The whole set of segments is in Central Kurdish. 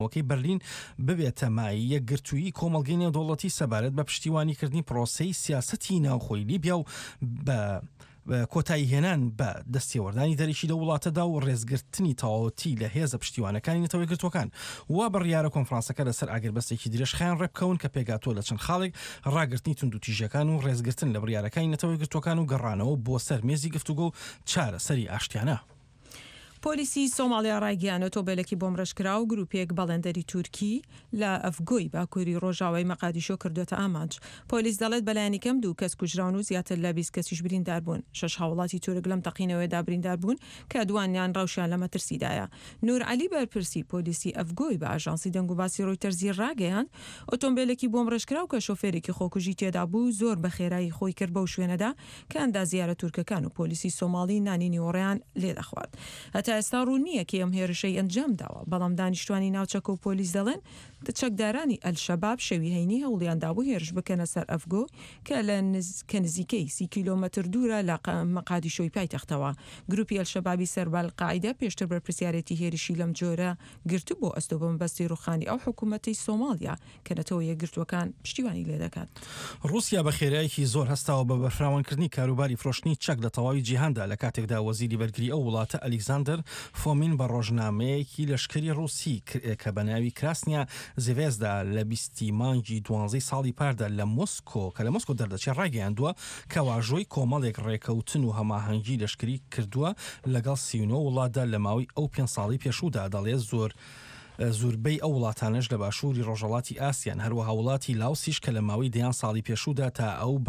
وەکەی بەرلین ببێتە مای یەکگرتووی کۆمەڵگەی نێودەوڵەتی سەبارەت بە پشتیوانیکردنی پرۆسەی سیاسەتی ناوخۆی لیبیا و بە کۆتایی هێنان بە دەستێوەردانی دەرێکی لە وڵاتەدا و ڕێزگرتنی تەواوەتی لە هێزە پشتیوانەکانی نەتەوەی گرتوەکان وا بڕیارە کۆنفرانسەکە لەسەر ئاگربەستێکی درێژخایان ڕێبکەون کە پێگاتۆ لە چەند خاڵێک ڕاگرتنی تونند و تیژەکان و ڕێزگرتن لە بڕیارەکانی نەتەوەی گرتوەکان و گەڕانەوە بۆ سەر مێزی گفتوگۆ و چارەسەری ئاشتیانە. پۆلیسی سۆمالیا ڕایگەیاندووە تۆبێلێکی بۆمڕەشکرا و گروپێک بەڵێندەری تورکی لە ئەفگۆی باکووری ڕۆژاوای مەقادیشۆ کردوتە ئامانج. پۆلیس دەڵێت بەلایانی کەم 2 کەس کوژراون و زیاتر لە 20 کەسیش بریندار بوون. 6 هاوڵاتی تورک لەم تەقینەوەیدا بریندار بوون کە دوانیان ڕەوشیان لە مەترسیدایە. نور عەلی بەرپرسی پۆلیسی ئەفگۆی بە ئاژانسی دەنگ و باسی ڕۆیتەرزی ڕاگەیاند ئۆتۆمبیلێکی بۆمڕەشکرا و کە شۆفێرێکی خۆکوژی تێدا بوو زۆر بە خێرایی خۆی کرد بەو شوێنەدا کە ئەندازیارە تورکەکان و پۆلیسی سۆماڵی نانی نیوەڕێیان لێدەخوارد. هەتا ئێستا ڕوو نییە کە ئەم هێرشەی ئەنجام داوە، بەڵام دانیشتوانی ناوچەکە و پۆلیس دەڵێن چەکدارانی ئەلشەباب شەوی هەینی هەوڵیاندا بوو هێرش بکەنە سەر ئەفگۆ کە نزیکەی 30 کیلۆمەتر دوورە لە مەقادیشۆی پایتەختەوە. گروپی ئەلشەبابی سەربال قاعیدە پێشتر بەرپرسیارەتی هێرشی لەم جۆرە گرتو بۆ ئەستۆ بەمبەستی ڕوخانی ئەو حکوومەتی سۆمالیا کە نەتەوە یەکگرتوەکان پشتیوانی لێ دەکات. رووسیا بە خێرایەکی زۆر هەستاوە بە بەرفراوانکردنی کاروباری فرۆشتنی چەک لە تەواوی جیهاندا لە کاتێکدا وەزیری بەرگری ئەو وڵاتە ئەلیکزاندەر فۆمین بە ڕۆژنامەیەکی لەشکری ڕووسی کە بە ناوی کراسنیا زڤێزدا لە 20 مانگی 12 ساڵی پاردا لە مۆسکۆ کە لە مۆسکۆ دەردەچێت ڕاگەیاندووە کە واژۆی کۆمەڵێک ڕێکەوتن و هەماهەنگی لەشکری کردووە لەگەڵ 39 وڵاتدا لە ماوەی ئەو 5 ساڵی پێشوودا. دەڵێت زۆربەی ئەو وڵاتانش لە باشووری ڕۆژهەڵاتی ئاسیان هەروەها وڵاتی لاوسیش کە لە ماوەی 10 ساڵی پێشوودا تا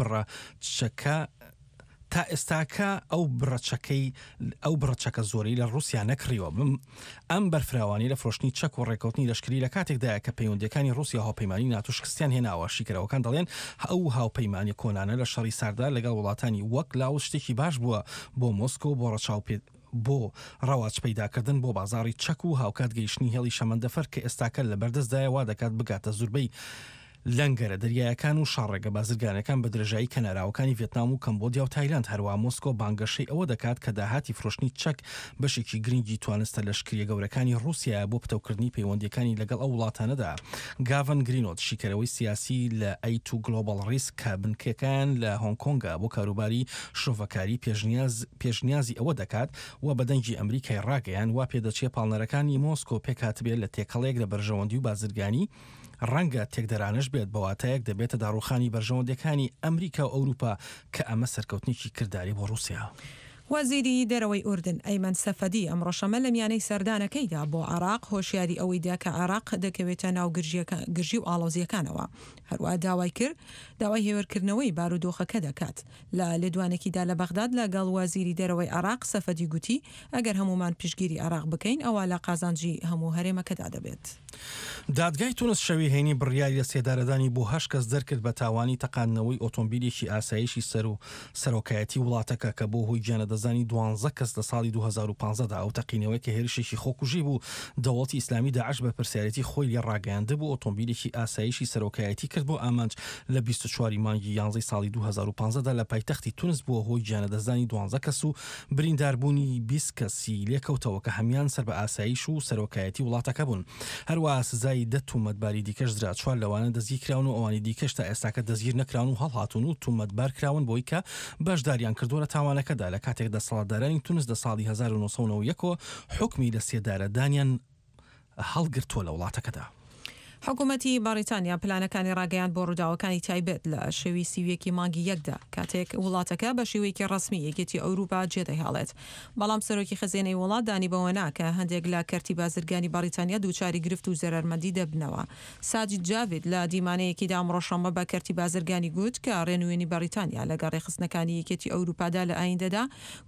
ئێستاکە ئەو بڕەچەکە زۆری لە رووسیا نەکڕیوە. ئەم بەرفراوانی لە فرۆشتنی چەک و ڕێکەوتنی لەشکری لە کاتێکدایە کە پەیوەندیەکانی رووسیا هاوپەیمانی ناتۆ شکستیان هێناوە. شیکەرەوەکان دەڵێن ئەو هاوپەیمانی کۆنانە لە شەڕی ساردا لەگەڵ وڵاتانی وەک لاوس شتێکی باش بووە بۆ مۆسکۆ بۆ ڕەواج پەیداکردن بۆ بازاڕی چەک و هاوکات گەیشتنی هێڵی شەمەندەفەر کە ئێستاکە لە بەردەستدایە وا دەکات بگاتە زوربەی لەنگەرە دەریایەکان و شەڕێگە بازرگانەکان بە درێژایی کەناراوەکانی ڤێتنام و کەمبۆدیا و تایلاند. هەروە مۆسکۆ بانگەشەی ئەوە دەکات کە داهاتی فرۆشتنی چەک بەشێکی گرنگی توانستە لەشکریە گەورەکانی رووسیا بۆ پتەوکردنی پەیوەندیەکانی لەگەڵ ئەو وڵاتانەدا. گاڤن گرینۆت شیکەرەوەی سیاسی لە ئەیت و گلۆبال ڕیسک کە بنکەکان لە هۆنگکۆنگا بۆ کاروباری شۆڤەکاری پێشنیازی ئەوە دەکات و بەدەنگی ئەمریکای ڕاگەیان وا پێدەچێت پاڵنەرەکانی مۆسکۆ پێکاتبێت لە تێکەڵێک لە بەرژەوەندی و بازرگانی ڕەنگە تێکدەرانش بێت بەواتەیەک دەبێتە داڕوخانی بەرژەوەندەکانی ئەمریکا و ئەوروپا کە ئەمە سەرکەوتنێکی کردداری بۆ رووسیا. وەزیری دەرەوەی ئوردن ئەیمەن سەفەدی ئەمڕۆ شەمە لە میانەی سەردانەکەیدا بۆ عێراق هۆشیاری ئەوەی دا کە عێراق دەکەوێتە ناو گرژی و ئاڵۆزیەکانەوە. هەروە داوای هێورکردنەوەی بارودۆخەکە دەکات. لە لێدوانێکیدا لە بەغداد لەگەڵ وەزیری دەرەوەی عێراق سەفەدی گوتی ئەگەر هەمومان پشتگیری عێراق بکەین ئەوە لە قازانجی هەموو هەرێمەکەدا دەبێت. دادگای تونس شەوی هەینی بڕیاری لە سێدارەدانی بۆ 8 کەس دەرکرد بە تاوانی تەقاندنەوەی ئۆتۆمبیلێکی ئاسایشی سەرۆکایەتی وڵاتەکە کە بۆ هۆی گیانەدەزانی 12 کەس لە ساڵی 2015دا ئەو تەقینەوەی کە هێرشێکی خۆکوژی بوو دەوڵەتی ئیسلامی داعش بە پرسیارەتی خۆی لێ ڕاگەیاندە بوو ئۆتۆمبیلێکی ئاسایشی سەرۆکایەتی کرد بۆ ئامانج لە 24 مانگی 11 ساڵی 2015دا لە پایتەختی تونس بووە هۆی گیانەدەزانی 12 کەس و برینداربوونی 20 کەسی لێکەوتەوە کە هەمیان سەر بە ئاسایش و سەرۆکایەتی وڵاتەکە بوون. هەروە سزای 10 تومەتباری دیکەش درا. 4 لەوانە دەزگیر کراون و ئەوانی دیکەش تا ئێستاکە دەزگیر نەکراون و هەڵهاتون و تومەتبار کراون بۆی کە بەشداریان کردووە لە تاوانەکەدا لە کاتێک دەسەڵاتدارانی تونس لە ساڵی 1991 حکمی لە سێدارەدانیان هەڵگرتووە لە وڵاتەکەدا. حکوومەتی بەریتانیا پلانەکانی ڕاگەیاند بۆ ڕووداوەکانی تایبەت لە شێوی سیویەکی مانگی یەکدا کاتێک وڵاتەکە بە شێوەیەکی ڕسمی یەکێتی ئەوروپا جێدەهێڵێت. بەڵام سەرۆکی خزینەی وڵات دانی بەوە ناکە هەندێک لە کەرتی بازرگانی بەریتانیا دووچاری گرفت و زەرمەندی دەبنەوە. ساجید جاوید لە دیمانەیەکیدا ئەمڕۆ شەمە بە کەرتی بازرگانی گوت کە ڕێنوێنی بەریتانیا لە گەڕێخستنەکانی یەکێتی ئەوروپادا لە ئایندەدا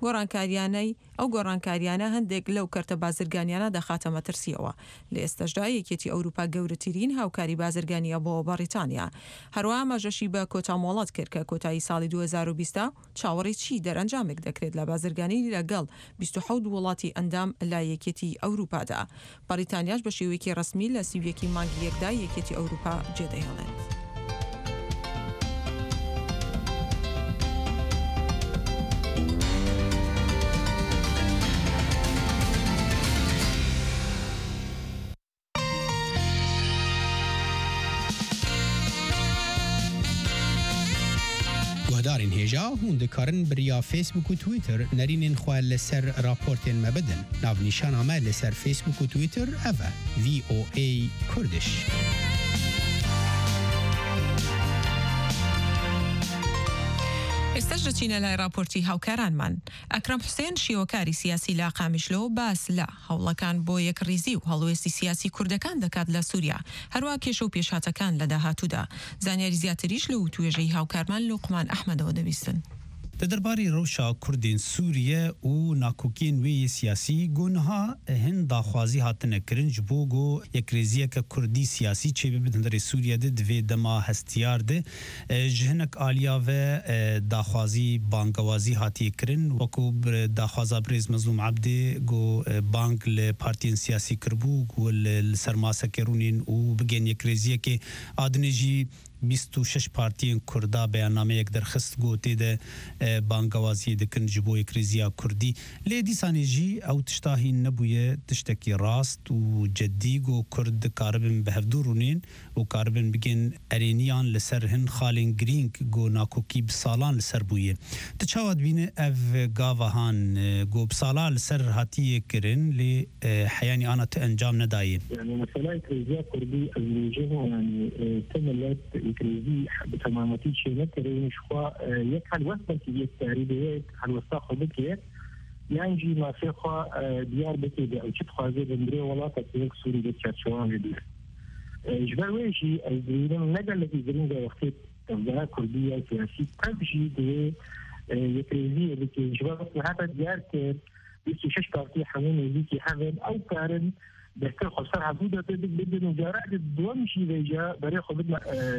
گۆڕانکاریانە هەندێک لەو کەرتە بازرگانیانە دەخاتە مەترسیەوە. لە ئێستەشدا یەکێتی ئەوروپا گەورەترین هاوکاری بازرگانیە بۆ بەریتانیا. هەروە مەژەشی بە کۆتا مۆڵەت کرد کە کۆتایی ساڵی 2020 چاوەڕی چی دەرەنجامێک دەکرێت لە بازرگانی لەگەڵ 27 وڵاتی ئەندام لە یەکێتی ئەوروپادا. بەریتانیاش بە شێوەیەکی ڕسمی لە سیویەکی مانگی یەکدا یەکێتی ئەوروپا جێدەهێڵێت. هەژارین هێژا هون دەکارن بریا فیسبوک و تویتر نەرینên xwe li ser raportên me bidin. Navnîşana me li ser Facebook û Twitter ev e VOA Kurdish. استجرتينا لراپۆرتی هاوکارانمان ئەکرەم حوسێن شیوەکاری سیاسی لە قامیشلۆ باس لە هەوڵەکان بۆ یەکڕیزی و هەڵوێستی سیاسی کوردەکان دەکات لە سووریا هەروە کێشە و پێشهاتەکان لە داهاتوودا زانیاری زیاتریش لە توێژەی هاوکارمان لوقمان ئەحمەدەوە دەبیستن. دربارەی ڕەوشا کوردên Sûriye û nakokên wê yê siyasî gonha hin daxwazî hatine kirin ji bo got yekrêziyeke Kurdî siyasî çêbî bi hundirê Sûriye de divê dema hestiyar de ji hinek aliya ve daxwazî bangewazî hatiye kirin wekû daxwaza Birêz Mezlûm Ebdê got bang li partiyên siyasî kirbû got li ser masekerûnên û bigên yekrêziyekê adinê jî 26 partiyên Kurda beyannameyek derxist gotê de bangewaziyê dikin ji bo yekrêziya Kurdî lê dîsanê jî ew tiştahî nebûye tiştekî rast û ceddî got Kurd dikaribin bi hevdû rûnên û karibin bigên erêniyan li ser hin xalên girîng got nakokî bi salan li ser bûye. Ti çawa dibîne ev gavahan got bi sala li ser hatiye kirin lê heyanî ana ti encam nedaye. يعني مثلا yekrêziya Kurdî ez dibêjim yani te millet yekrêzî bi temametî çê nekirin ji xwe yek helwesteke yek tarîbê yek helwesta xwe bike yan jî masê xwe diyar bike de ew çi dixwaze bi mirê welateke yek Sûrî de çerçevayê bike. Ji ber wê jî ez dibînim ne gelekî giring e wextê evgeha Kurdî ya siyasî tev jî divê yekrêziyê bike ji ber wextê heta diyar kir 26 partî hemû nêzîkî hevin ew karin بهتر خسر حدود بدنا جرائد دوام شيء جا بريخو بدنا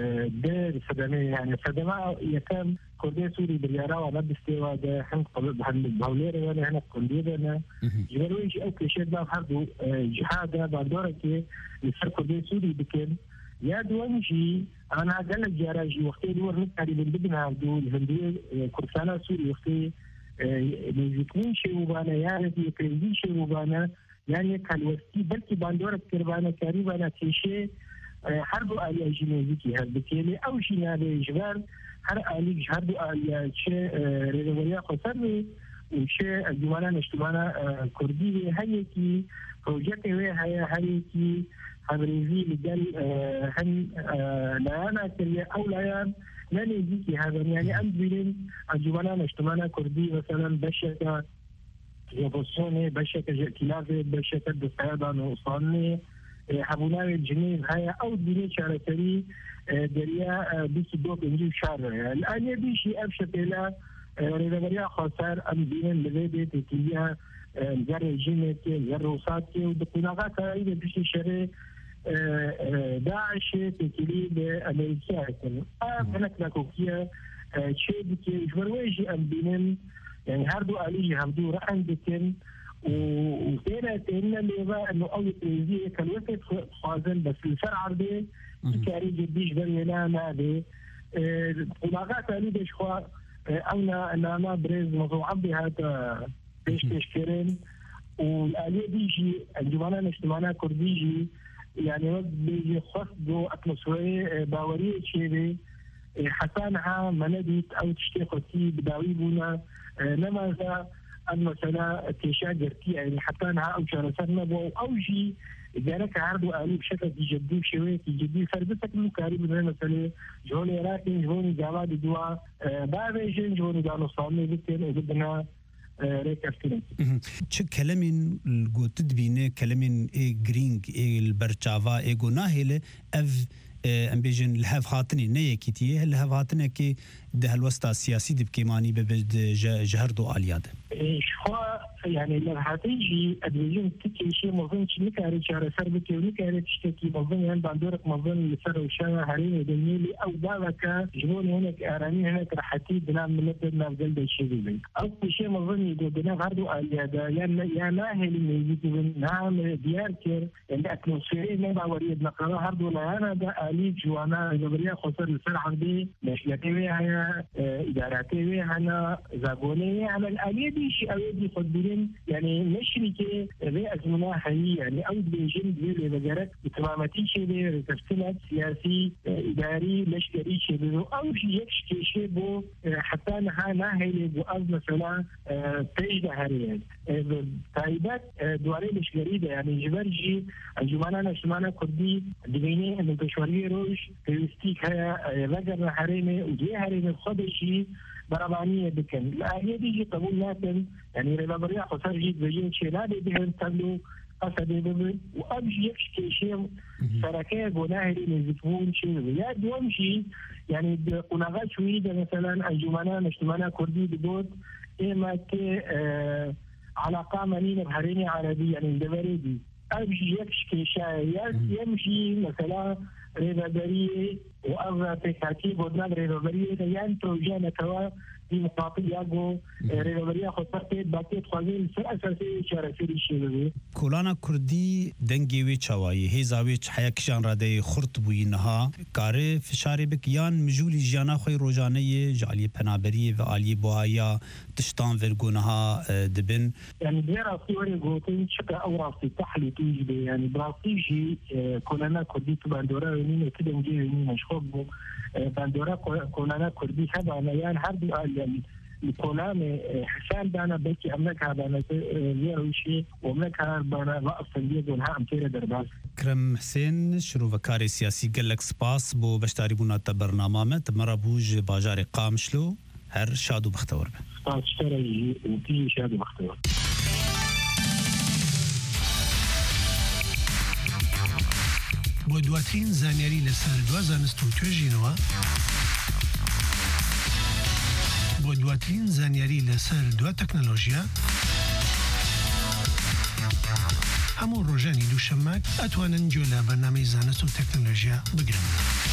دير صدمة يعني صدمة يكام كردي سوري باليارا وعبد استوى ده هم قبل بهولير وانا هنا كردينا جبروي شيء أو كشيء ده هردو جهاد بعدورة كي يصير كردي سوري بكن يا دوام شيء أنا قال لك جراجي وقتي دور نكاري بدنا عبدو الهندية كردستان سوري وقتي نزيكين شيء وبانا يعني يكرزي شيء وبانا يعني كالوستي بلكي باندورة كربانة كاريبانا كيشي حرب آلية جنوزيكي هاد بكيلي أو شينا بجبال هر آلي جهردو آلية شي ريدوريا خسر وشي الجمانا نشتمانا كردي هايكي بروجيكي هايكي هابريزي لجال هن لايانا كريا أو لايان نانيزيكي هذا يعني أمدلين الجمانا نشتمانا كردي مثلا بشكا يبصوني بشكل ائتلافي بشكل دفاعي نوصلني حبوناوي الجنين هاي أو ديني شارتري دريا بيكي دوك انجيب شارع الآن يبي شيء أبشكلا ريدابريا خسار أم دين لغيبي تكيليا زر جينيتي زر روساتي ودقناغات هاي بيشي شري داعش تكيلي بأمريكا هناك ناكوكيا شيء بكي جبرويجي أم دينين يعني هردو آليجي هردو رأن بكن وثينا تهنا ليبا انه اول تريزيه كان وقت خوازن بس الفرع عربي كاري جديش برينا نادي ولاغات آلي بشخوا اونا اناما بريز مزو عبي هاتا بيش تشكرين والآلية ديجي الجمانا نجتمانا كرديجي يعني وقت بيجي خصدو اتمسوية باورية شيبي حسانها منديت او تشتيقتي بداوي بونا نماذا أن مثلا تشاجرتي يعني حتى أنها أو شرسان نبو أو شيء إذا لك عرضوا آلي بشكل جدي شوية جدي فربتك مكاري من مثلا جهوني راكن جهوني جواد دوا بعدين جهوني دانو صامي بكين وبدنا ريكافتين. چه كلامين الجوتد بينه كلامين جرينج البرشافا جوناهله أف ام بيجن الهاف خاطني نيكيتيه الهاف خاطنه كي ده الوسط السياسي دبكيماني ببد جهردو الياد شخوا يعني لو هتيجي ادويين تكي شيء مظن نكاري شهر سربتي ونكاري تشتكي مظن يعني باندورك مظن لسر وشانا هرين ودنيلي او ذاك جنون هناك اراني هناك راحتي بنام ملتنا بجلد الشيء او شيء مظن يقول بنا هردو الياد يا ناهل اللي يجي من نعم دياركر اللي اتموسفيري ما باوريد نقرا هردو لا انا ده الي جوانا جبريا خسر لسر عربي مشيتي ويا اداراتي ويا انا زاغوني على الاليه دي شيء اودي خديني بيجن يعني نشري كي ذي أزمنة هي يعني أو بيجن ذي بجرك بتمامتي شيء تفصيلات سياسي إداري لشكري شيء أو شيء شيء بو حتى نها هي بو أز مثلا تجد هريات تايبات دواري لشكري ده يعني جبرجي الجمانة نشمانة كردي دبيني إنه بشوري روش تيستيك هيا لجر هريمة ودي هريمة خدشي برابانية بكن لا هي دي قبول لكن يعني ربابريا خسر جيد بجين شيء لا دي بهم تبلو قصد بمن وأمشي يكشكي شيء سركة بناهري نزفون شيء يا دوم شيء يعني قناغات شويدة مثلا الجمانة نشتمانة كردي ببوت إما كي علاقة منين بحريني عربي يعني اندباري دي أمشي يكشكي شيء يمشي مثلا ربابرية وأرى ترتيب ودنا ربابرية يعني توجينا كوا دي مقاطع ياغو ربابرية خطرت باكيت خوازين سر أساسي شارسي شيء کولانا کردی دنگی وی چوایی هزاوی حیاکشان راده خرط بوینها کار فشاری بکیان مجولی جانا خوی روزانه جعلی پنابری و علی بوهایا تشتان ورگونها دبن يعني براسي وري قوتين شكا أو راسي تحلي توجد يعني براسي جي كولانا كردي باندورا ونين كده نجي ونين مشخوب باندورا كولانا كردي هذا يعني هردو يعني الكلام حسان دانا بيتي أملك هذا أنا ليه وأملك هذا أنا رأس الجيد ونها أمثلة درباس کرم حسین شروع وکار سیاسی گلک سپاس بو بشتاری بونا برنامه مرابوج باجار قامشلو هر شادو بختور سپاس شتري وتي شادو بختور بۆ دواترین زانیاری لەسەر دوا زانست و توێژینەوە بۆ دواترین زانیاری لەسەر دوا تەکنۆلۆژیا هەموو ڕۆژانی دووشەممە ئەتوانن گوێ لە بەرنامەی زانست و تەکنۆلۆژیا بگرن.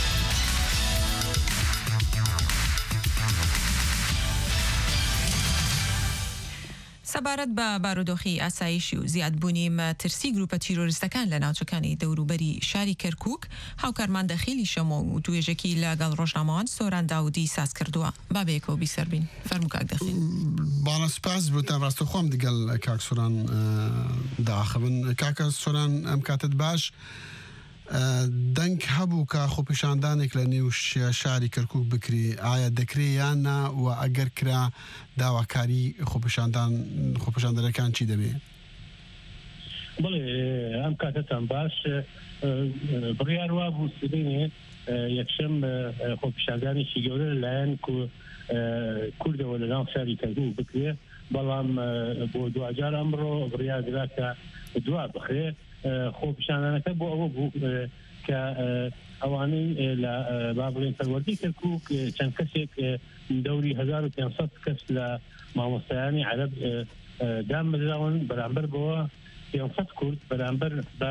سەبارەت بە بارودۆخی ئاسایشی و زیادبوونی مەترسی گروپە تیرۆریستەکان لە ناوچەکانی دەوروبەری شاری کەرکووک هاوکارمان دەخیلی شەمۆ و توێژێکی لەگەڵ ڕۆژنامەوان سۆران داودی ساز کردووە بابێکەوە بیسەربین فەرموو کاک دەخیل باڵە سپاس بوتان ڕاستەخۆم دەگەڵ کاک سۆران داخبن کاکە سۆران ئەم کاتت باش دەنگ هەبوو کە خۆپیشاندانێک لە نێو شاری کەرکووک بکری ئایا دەکرێ یاننا و ئەگەر کرا داواکاری خۆپیشاندەرەکان چی دەبێت؟ بڵێ ئەم کاتتان باش بڕیار وا بوو سبینێ یەکشەم خۆپیشاندانێکی گەورە لەلایەن کوردەوە لە ناو شاری کەرکووک بکرێ بەڵام بۆ دوجار ئەمڕۆ بڕیار درا کە دوا بخرێ خۆپیشاندانەکە بۆ ئەوە بوو کە ئەوانەی لە بابڵێن پەروەردەی کەرکووک چەند کەسێک دەوری 1500 کەس لە مامۆستایانی عەرەب دام بدراون بەرامبەر بەوە 500 کورد بەرامبەر بە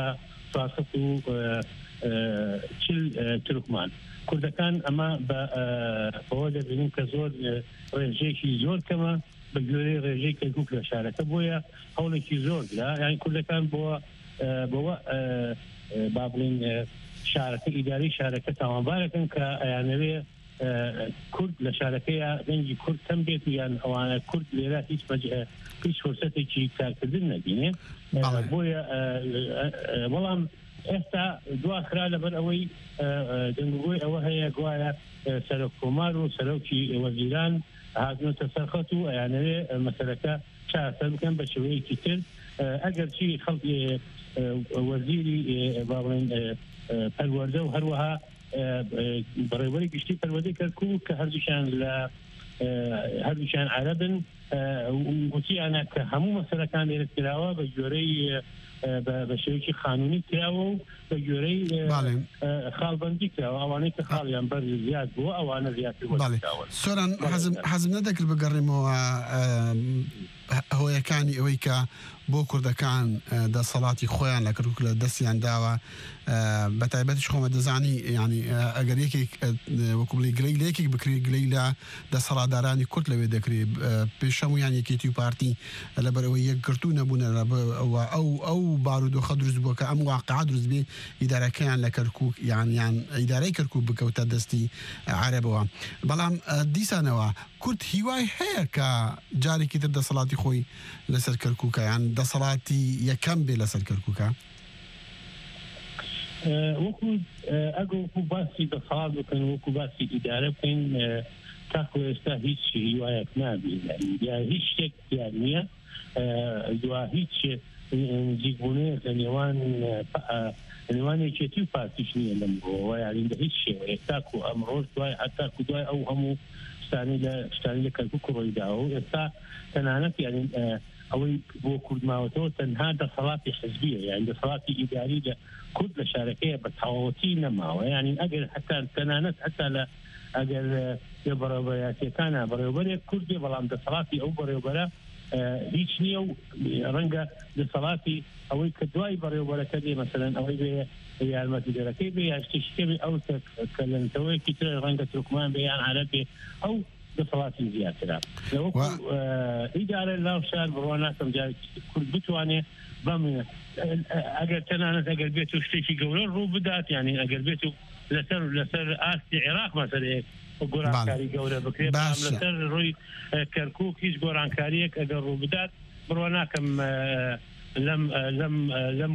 440 تورکمان کوردەکان ئەمە بەوە دەبینیم کە زۆر ڕێژەیەکی زۆر کەمە بە گوێرەی ڕێژەی کەرکووک لە شارەکە بۆیە هەوڵێکی زۆر یانی کوردەکان بۆوە بابڵین شارەکە ئیداری شارەکە تاوانبارەکەن کە ئەیانەوێ کورد لە شارەکەیە دەنگی کورد کەم بێت یان ئەوانە کورد لێرە هیچ فرسەتێکی کارکردن نەبینێ بۆیە بەڵام ئێستا دواخرا لەبەر ئەوەی دەنگگۆی ئەوە هەیە گوایە سەرۆک کۆمار و سەرۆکی وەزیران هاتنۆتە سەرخەت و ئەیانەوێ مەسەلەکە چارەسەر بکەن بە شێوەیەکی تر ئەگەر چی خەڵکی وەزیری باڵێن پەروەردە و هەروەها بەڕێوەری گشتی پەروەردەی کەرکووک کە هەردووشیان عەرەبن وتیانە کە هەموو مەسەلەکان لێرە کراوە بە گوێرەی بە شێوەیەکی قانونی کراوە و بە گوێرەی خاڵبەندی کراوە ئەوانەی کە خاڵیان بەر زیاد بووە ئەوانە زیاتر وەرگراون. سۆران حەزم نەدەکرد بگەڕێمەوە هۆیەکانی ئەوەی کە بۆ کوردەکان دەسەڵاتی خۆیان لە کەرکووک لە دەستیان داوە بە تایبەتیش خۆمە دەزانی ینی ئەگەر یەکێک وەکو بڵێ گلەی لە یەکێک بکرێت گلەی لە دەسەڵاتدارانی کورد لەوێ دەکرێت پێشەمویان یەکێتی و پارتی لەبەرەوەی یەکگرتوو نەبوونە ئەو بارودۆخە دروست بووە کە ئەم واقعا دروست بێ ئیدارەکەیان لە کەرکووک یان ئیدارەی کەرکووک بکەوتە دەستی عەرەبەوە بەڵام دیسانەوە کورد هیوای هەیە کە جارێکی تر دەسەڵاتی خۆی لەسەر کەرکووکە یان دەسەڵاتی یەکەم بێ لەسەر کەرکووکە وەکو ئەگە وەکو باسی دەسەڵات بکەن وەکو باسی ئیدارە بکەین تاکو ئێستا هیچ هیوایەک نابێت یا هیچ شتێک دیار نییە دوا هیچ نزیکبوونەیە لە نێوان یەکێتی و پارتیش نییە لەم بۆەوە یاین بە هیچ شێوەیە تاکو ئەمڕۆژ دوای هەتاکو دوای ئەو هەموو شتانی لە کەرکووک ڕۆیداوە و ئێستا تەنانەت یعنی ئەوەی بۆ کورد ماوەتەوە تەنها دەسەڵاتی حزبیە یان دەسەڵاتی ئیداری لە کورد لە شارەکەیە بە تەواوەتی نەماوە یعنی ئەگەر حتا تەنانەت حتا لە ئەگەر لە بەڕێوەبەراتیەکانە بەڕێوەبەرێک کوردێ بەڵام دەسەڵاتی ئەو بەڕێوەبەرە هیچ نییە و ڕەنگە دەسەڵاتی ئەوەی کە دوای بەڕێوەبەرەکە دێ مەسەلەن ئەوەی بێ یارمەتیدەرەکەی بێ یا شتێکی ئەو کە لە نەتەوەیەکی تر ڕەنگە تورکمان بێ یان عەرەب بێ ئەو دەسەڵاتی زیاترە لەوەکو ئیدارە لاو شار بڕوا ناکەم جارێکی کورد بتوانێت بەم ئەگەر تەنانەت ئەگەر بێت و شتێکی گەورە ڕوو بدات یعنی ئەگەر بێت و لەسەر ئاستی عێراق مەسەلەیەک گۆرانکاری گەورە بکرێت لەسەر ڕووی کەرکووک هیچ گۆرانکاریەک ئەگەر ڕوو بدات بڕوا ناکەم لەم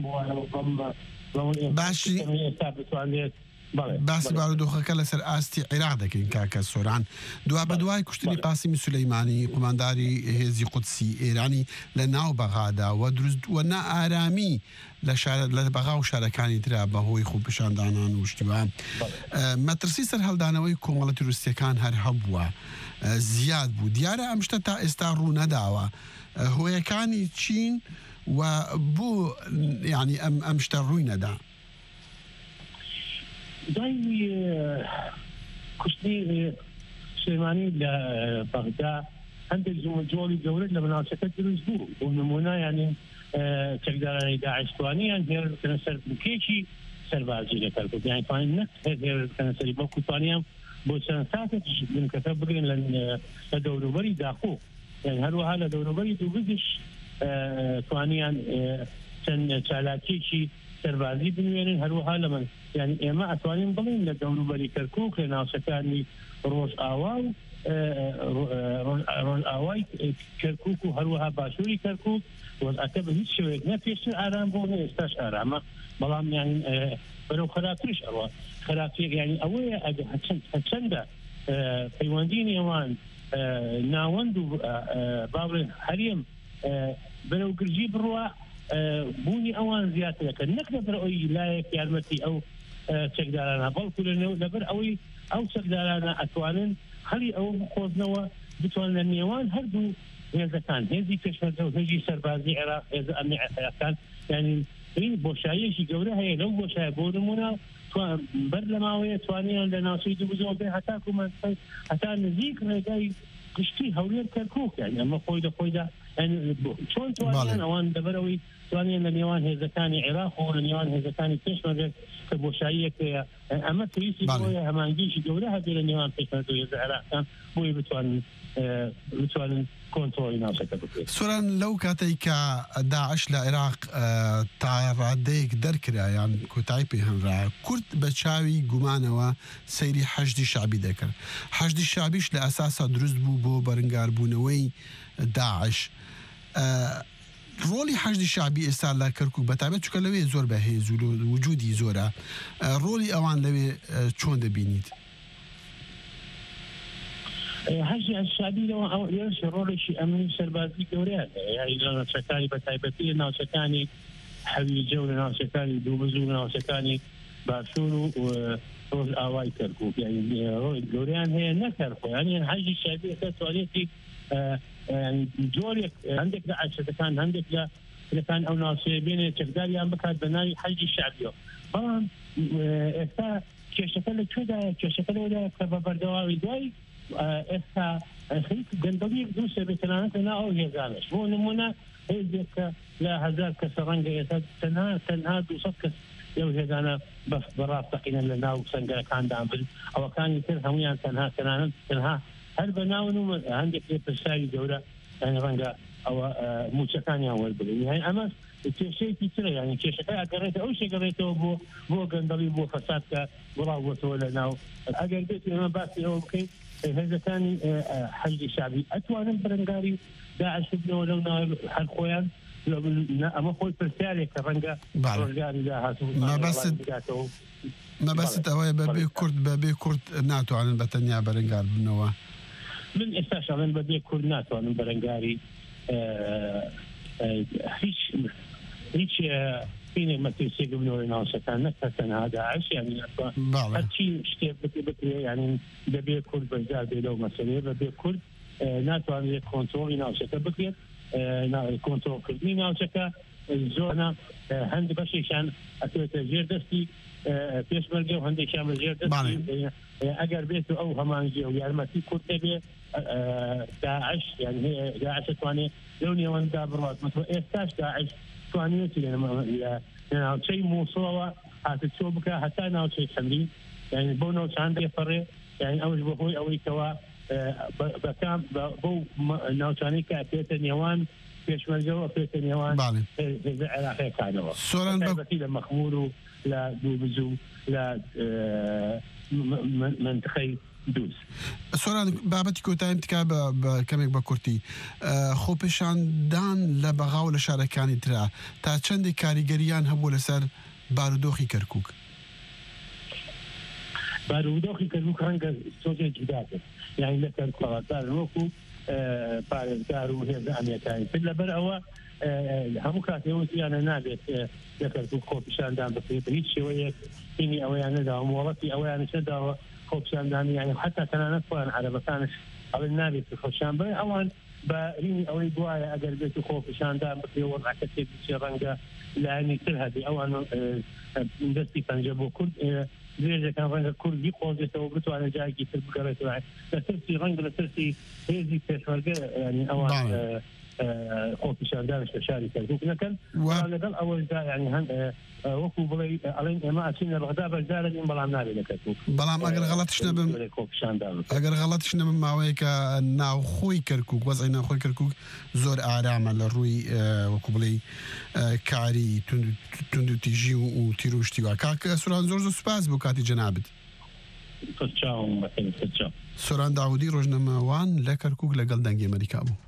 باشی بتوانێت باسی بارودۆخەکە لەسەر ئاستی عێراق دەکەین کاکە سۆران دوا بە دوای کوشتنی قاسمی سولەیمانی قومانداری هێزی قودسی ئێرانی لە ناو بەغادا و دروست وە نائارامی لە بەغا و شارەکانی ترا بەهۆی خوپشاندانان و شتیوان مەترسی سەر هەڵدانەوەی کۆمەڵەتی رووسیەکان هەر هەبووە زیاد بوو دیارە ئەم شتە تا ئێستا ڕوو نەداوە هۆیەکانی چین و بوو یعنی ئەم شتە ڕووی نەدا دوای کوشتنی سلێمانی لە بەغدا هەندێک جۆڵی گەورە لە بەناوچەکە دروست بوو بۆ نمونە یعنی چەکدارانی داعش توانیان هێر بکەنە سەر بنکێکی سەربازی لە کەرکووک یعنی توانین نەک هێر بکەنە سەری بەڵکو توانیان بۆ چەند ساتێک بنکەکە بگرن لە دەوروبەری داخۆ یعنی هەروەها لە دەوروبەری دووبزش توانیان چەند چالاکیێکی سەربازی بنوێنن هەروەها لە من یعنی ئێمە ئەتوانین بڵین لە دەوروبەری کەرکووک لە ناوچەکانی ڕۆژ ئاوا و ڕۆژ ئاوای کەرکووک و هەروەها باشووری کەرکووک وەزعەکە بە هیچ شێوەیەک نە پێشتر ئارام بۆ نە ئێستاش ئارامە بەڵام یعنی بەرەو خراپترش ئەوە خراپتر یعنی ئەوەیە هەچەندە پەیوەندی نێوان ناوەند و باڵێن هەرێم بەرەو گرژی بڕوە بوونی ئەوان زیاترەکە نەک لەبەر ئەوی لایەک یارمەتی ئەو چەکدارانە بەڵکو لەبەر ئەوەی ئەو چەکدارانە ئەتوانن هەڵی ئەوە بخۆزنەوە بتوان لە نێوان هەردوو هێزەکان هێزی پێشمەرگە و هێزی سەربازی عێراق هێز ئەمنی عێراقیەکان یعنی بۆشاییەکی گەورە هەیە لەو بۆشایە بۆ نمونە بەر لە ماوەیە توانیان لە ناوچەی دووبزەوە بێ هەتا نزیک ڕێگای گشتی هەولێر کەرکووک یعنی ئەمە خۆی لە خۆیدا چۆن توانیان ئەوان دەبەرەوەی توانیان لە نێوان هێزەکانی عێراق و لە نێوان هێزەکانی پێشمەرگە کە بۆشاییەکەیە ئەمە پێویستی بۆیە هەمانگیشی گەورە هەبێ لە نێوان پێشمەرگە و هێزە عێراقیان بۆی بتوانن کۆنتڕۆلی ناوچەکە بکرێت سۆران لەو کاتەی کە داعش لە عێراق تا ڕادەیەک دەرکرا یان کۆتایی پێهێنرا کورد بە چاوی گومانەوە سەیری حەشدی شعبی دەکرد حەشدی شعبیش لە ئەساسا دروست بوو بۆ بەرەنگاربوونەوەی داعش ڕۆلی حەشدی شعبی ئێستا لە کەرکووک بەتابەت چونکە لەوێ زۆر بەهێز و وجودی زۆرە ڕۆلی ئەوان لەوێ چۆن دەبینیت حەشدی شعبی لەوە ڕۆڵێکی ئەمنی سەربازی گەورەیە یعنی لە ناوچەکانی بەتایبەتی لە ناوچەکانی حەویجە و لە ناوچەکانی دووبز و ناوچەکانی باشوور و ڕۆژ ئاوای کەرکووک یعنی گەوریان هەیە نەکەرخۆیان یعنی حەشدی شعبی ئێستا توانێتی جۆرێک هەندێک لە عەشەکان هەندێک لەکان ئەو ناوچەیە بێنێ چەکداریان بکات بە ناوی حەشدی شعبیەوە بەڵام ئێستا کێشەکە لەکوێدایە کێشەکە لەوەدایە کە بە بەردەوامی دوای ئێستا گەندەڵی دووسێ بێتەنانەت لەنا ئەو هێزانش بۆ نمونە هێزێکە لە 1000 کەسە ڕەنگە ئێستا تەنها 200 کەس لەو هێزانە بەڕاستەقینە لە ناو سەنگەرەکاندان بن ئەوەکانی تر هەمویان تەنها هەر بە ناون و هەندێک پرساوی گەورە یعنی ڕەنگە ئەوە موچەکانیان وەربگرن یعنی ئەمە کێشەیەکی ترە یعنی کێشەکە ئەگەڕێتەوە ئەو شێگەڕێتەوە بۆ گەندەڵی بۆ فەساد کە بڵاوبووەوە لە ناو ئەگەر بێت ئێمە باسی ئەوە بکەین هێزەکانی حەشدی شعبی ئەتوانن بەرەنگاری داعش بنەوە لەو ناو هەر خۆیان ئەمە خۆی پرسیارێکە ڕەنگە ڕۆژگاری داهاتوو مەبەست ئەوەیە بەبێ کورد ناتوانن بەتەنیا بەرەنگار بنەوە من ئێستا شەڵێن بەبێ کورد ناتوانن بەرەنگاری هیچ فيني ما تيسيق من وين وسكان نكتن هذا عايش يعني هالشيء شيء بكري يعني ببي كل بزاد لو مسألة ببي كل ناتو عن كنترول ناوشكا بكري كنترول كل ناوشكا الزونة هند بشيشان أكيد جيردستي بيشمل جو هندي شامل جيردستي أجر بيته أو همان جو يعني ما في كل تبي داعش يعني هي داعش تواني لوني وان دابرات مثل إيستاش داعش توانيتي لأن شيء موصوله هتشوفك حتى ناو شيء خمري يعني بونو عندي فرق يعني أوج بخوي أو كوا بكام بو ناو ثاني كأتيت نيوان بيشمل جو أتيت نيوان إذا علاقة كانوا سوران بكيل مخمور لا دوبزو لا منتخي دوز سوران بابەتی کۆتاییم تکا بە کەمێک بە کورتی خۆپێشاندان لە بەغا و لە شارەکانی ترا تا چەندێک کاریگەریان هەبوو لەسەر بارودۆخی کەرکووک بارودۆخی کەرکووک ڕەنگە سۆزێک جوداکرد یعنی لە کەرکووکەواتدار وەکو پارێزگار و هێز ئەمریکایی تر لەبەر ئەوە هەموو کاتێوەتیانە نابێت لە کەرکووک خۆپێشاندان بکرێت هیچ شێوەیەک هینی ئەوەیان نەداوە مۆڵەتی ئەوەیانش نەداوە خوبشان يعني حتى كان نفوان على مكانش أو النادي في خوبشان بي أوان بريني أو يدوايا أقل بيتو خوبشان دام بكي وضع كتير بشيرانجا لأني تلهدي أوان مدستي كان جابو كل زي كان رنجا كل يقوزي توبتو على جاي كتير بقريتو لترسي رنجا لترسي هيزي تشورجا يعني أوان خوبشان دامش تشاري كالكوك لكن لقل أول دا يعني هن وەکو بڵێ ئەڵێن ئێمە ئەچینە بەغدا بەشدارە این بەڵام نابێت لەکەرکووک بەڵام ئەگەر غەڵەتش نەبم ماوەیە کە ناوخۆی کەرکووک وەزعی ناوخۆی کەرکووک زۆر ئارامە لە ڕووی وەکو بڵێ کاری تونند و تیژی و تیرۆشتی وە کاکە سوران زۆر سوپاس بۆ کاتی جەنابەت سوران داودی ڕۆژنامەوان لە کەرکووک لەگەڵ دەنگی ئەمریکا بوو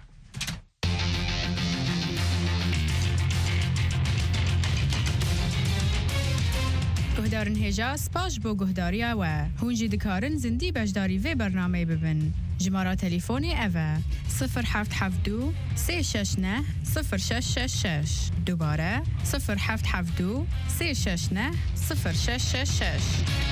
گهدارن هجا سپاش بو گهداریا و هونجی دکارن زندی بجداری و برنامه ببن جمارا تلیفونی اوه 0772 369 0666 دوباره 0772 369 0666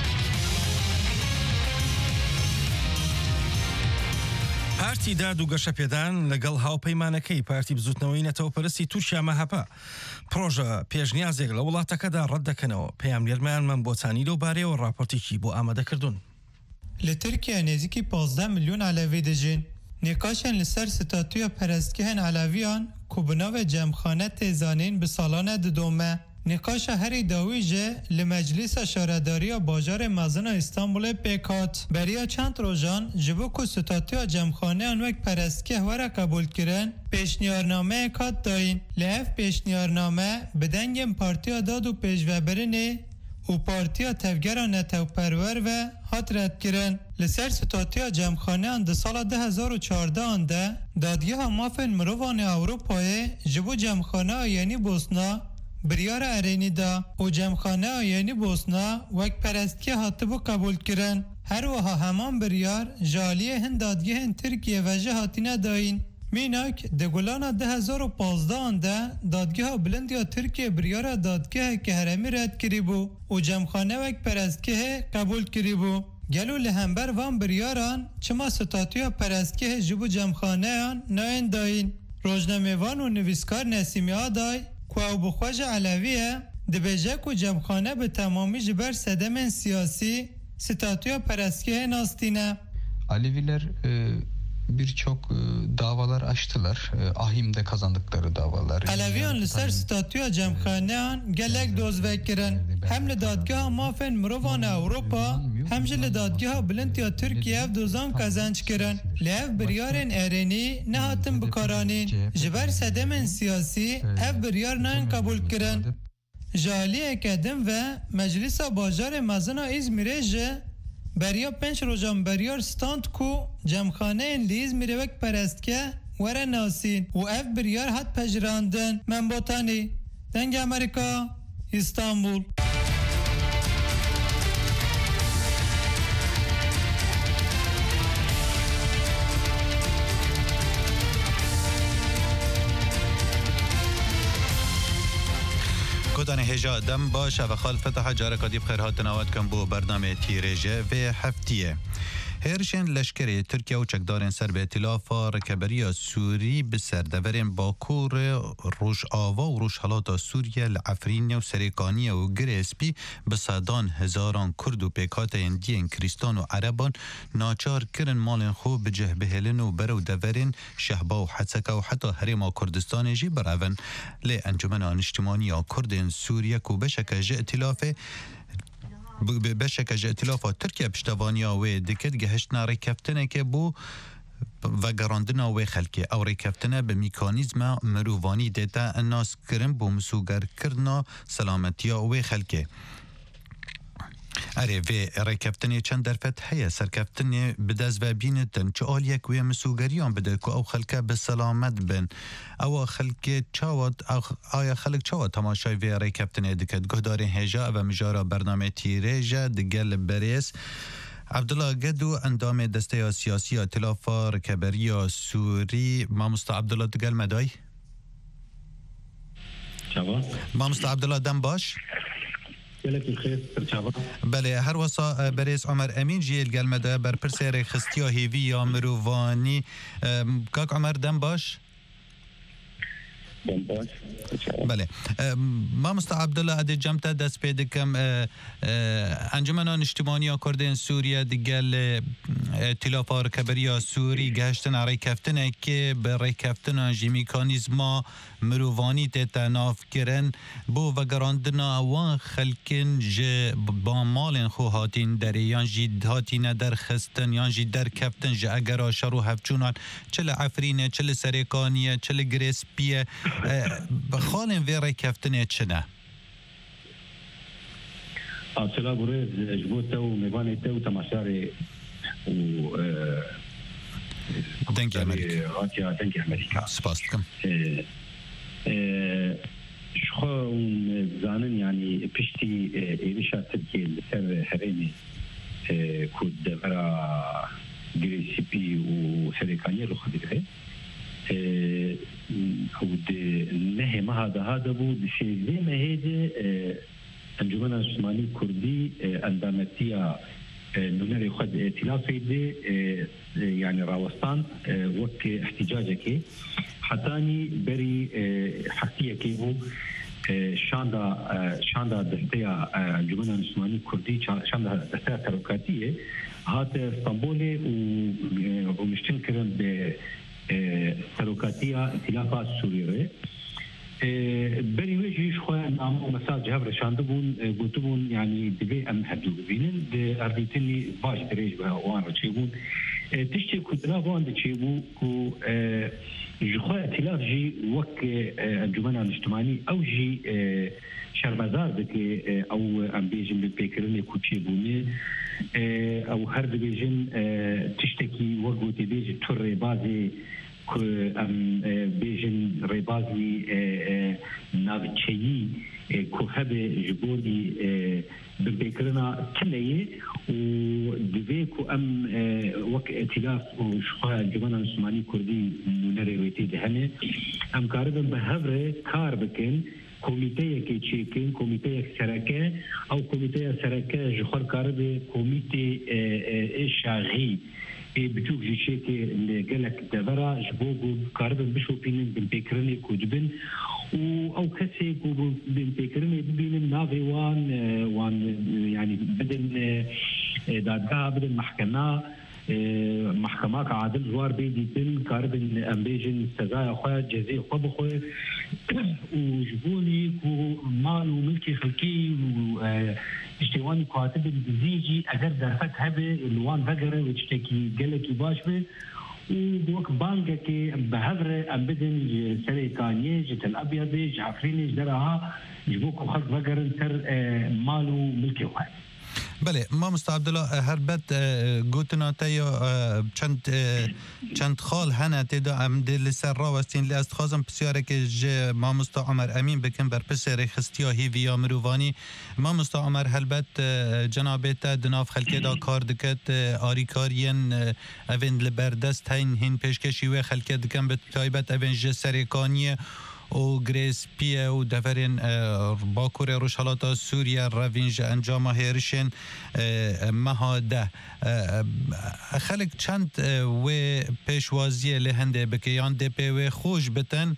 پارتی داد و گەشەپێدان لەگەڵ هاوپەیمانەکەی پارتی بزوتنەوەی نەتەوەپەرستی تووشیامە هەپا پرۆژە پێشنیازێک لە وڵاتەکەدا ڕەت دەکەنەوە پەیامێرمەیانمان بۆچانی لەو بارەیەوە راپۆرتێکی بۆ ئامادەکردوون لە تورکیا نێزیکی 15 ملیۆن عەلەوی دەژین نێقاشیان لەسەر ستاتویا پەرستگehên عەلەویان کو bi navê cemxane tê zanîn bi salan didome نقاش هری داویجه لمجلس شارداری بازار مزن استانبول پیکات بریا چند روزان جبو کو ستاتیا جمخانه انوک پرستگه وره قبول کرن پیشنیارنامه کات داین لف پیشنیارنامه بدنگم پارتیا داد و پیشوبرنه و پارتیا تفگر نتو پرور و هات رد کرن لسر ستاتیا جمخانه اند سال 2014 انده دادگه مافن مروان اروپای جبو جمخانه یعنی بوسنا بریار ارینی دا و جمخانه یعنی بوسنا وک پرستگی هاتبو قبول کرن هر وها همان بریار جالیه هن دادگه هن ترکیه وجه هاتینه داین میناک دگولانا 2015 انده دادگه ها بلند یا ترکیه بریار دادگه که هرمی رد کری بو و جمخانه وک پرستگی قبول کری بو گلو لهمبر وان بریاران چما ستاتویا پرستگی جبو جمخانه هن ناین داین روزنامه وان و نویسکار نسیمی آدای که او بخواج علویه دبیجک و جمخانه به تمامی جبر صدم سیاسی ستاتویا پرستگی ناستینه Aleviler birçok davalar açtılar. Ahim'de kazandıkları davalar. Aleviyan li ser statüya cemxaneyan gelek doz vekirin. Hem li dadgeha mafen mirovan Avrupa hem ji li dadgeha bilintiya Türkiye ev dozan kazanç kirin. Li ev biryarên erênî nehatin bikaranîn. Ji ber sedemin siyasî ev biryar nan kabul kirin. Ji aliyeke din ve Meclisa Bajarê mezina İzmirê ji beriya 5 rojan beriyar stand ku cemxaneyên li İzmirê wek perestke were nasîn û ev biryar hat pejirandin. Membotanî dengê Amerika, İstanbul. گودان هجا دم باشه و خالفت حجاره کدیب خیر هات نواد کن بو برنامه تیریجه و هفتیه هرشن لشکری ترکیه و چکدارن سر به ائتلاف رکبری سوری بسر دورن باکور روش آوا و روش حالات سوریه لعفرین و سریکانی و گریسپی بسادان هزاران کرد و پیکات اندین کریستان و عربان ناچار کرن مالن خوب بجه بهلن و برو دورن شهبا و حسکه و حتی حریم کردستان جی براون لی انجمن اجتماعی کردن سوریه کو بشکه جه ائتلاف بشکه ائتلاف ترکیه پشتوانیا و دکت گهشتنا ریکفتنه که بو و گراندنا و خلکه او ریکفتنه به میکانیزم مروانی دیتا الناس کرن بو مسوگر کرنا سلامتیا و خلکه اره و ریکفتنه چند درفت هیا سرکفتنه بدز و بینتن چه آلیک و مسوگریان بده که او خلکه به سلامت بن او خلکه چاوت آیا خلک چاوت تماشای و ریکفتنه دکت گهدار هجا و مجارا برنامه تیریجا دگل بریس عبدالله گدو اندام دسته سیاسی ائتلاف رکبری سوری ماموستا عبدالله دگل مدای ماموستا عبدالله دم باش بله هر وصا بريس عمر امين جيل قال مدى بربرسير خستيا هيفيا مروفاني كاك عمر دم باش بله ما مستعد عبدالله ادي جمتا دست پیدکم انجمنان اجتماعی کردن سوریه دیگل ائتلاف رکبری سوری گشتن ریکفتنه که به ریکفتن میکانیزما مروانی تناف کرن بو و گراندنا وان خلکن ج با مالن خو هاتین در یان جی هاتین در خستن یان جی در کفتن ج اگر شرو هفچونان چل عفرینه چل سریکانیه چل گریسپیه بخالن وی ریکفتنه چنه اصلا برای جبوته و میوانته و تماشاره و دنگی امریکا دنگی امریکا سپاس کم شخو زانن يعني بشتي إيشا تركي لسر هريني كود برا جريسيبي وسريكانية لخديره ود نه ما هذا بود شيء زي ما هيدي انجمن الشمالي كردي اندامتيا نونر خد ائتلاف دي يعني راوستان وقت احتجاجك حتاني بري حقيقه كيبو شاندا دستيا انجمن الشمالي كردي شاندا دستيا تركاتيه هات اسطنبول ومشتنكرن ب سروکاتیا ائتلاف سوریه بری ویجیش خواه نامو مساج هفر شانده بون گوتو بون یعنی دبی ام هدو بینن ده اردیتنی باش دریج به وان رو چی بون تشتی کدنا وان ده چی بون کو جخواه ائتلاف جی وک انجمن اجتماعی او جی شرمزار دکه او ام بیجن بپیکرنی کوچی بونه او هر دبیجن تشتکی وگوتی بیج تور بازی ام بیجن ریبازی ناوچهی کوهب جبودی بپیکرنا کلیه و دوی کو ام وک ائتلاف و شخواه جبان انسمانی کردی نونر ویتی دهنه ام کاردن به هفره کار بکن کمیته که چیکن کمیته سرکه او کمیته سرکه جخور کارده کمیته شاغی بتوق جيشي كي لقالك دبرا جبوغو كاربن بشو بينن بنبيكرني كودبن او كسي كو بنبيكرني بينن نافي وان يعني بدن دادها بدن محكمة محکمه عادل جوار بيديتن كاربن امبيجن سزايا خو جزاء خو بخو وجبوني مال وملكي خلقي اشتواني كاتب الزيجي اگر درفت هبه الوان فقره وتشتكي قالك باش به ووك بانكي بهذر ام بدن سريكانيه جت الابيض جعفريني درها جبوك خلق فقر سر مال وملكي خو. بله ما مستعبدالله هربت گوتنا تیا چند خال هنه تدا ام دل سر راوستین لی است خازم بسیاره که ما مستا عمر امین بکن بر پسر خستیا هیوی مروانی ما مستا عمر هلبت جنابت دناف خلکه دا کار دکت آریکارین اوین لبردست هین پیشکشی و خلکه دکن به تایبت اوین جسریکانیه و گریسپیه و دفرین باکور روشالاتا سوریا روینج انجام هیرشن مهاده خلق چند و پیشوازی لهنده بکیان دپی و خوش بتن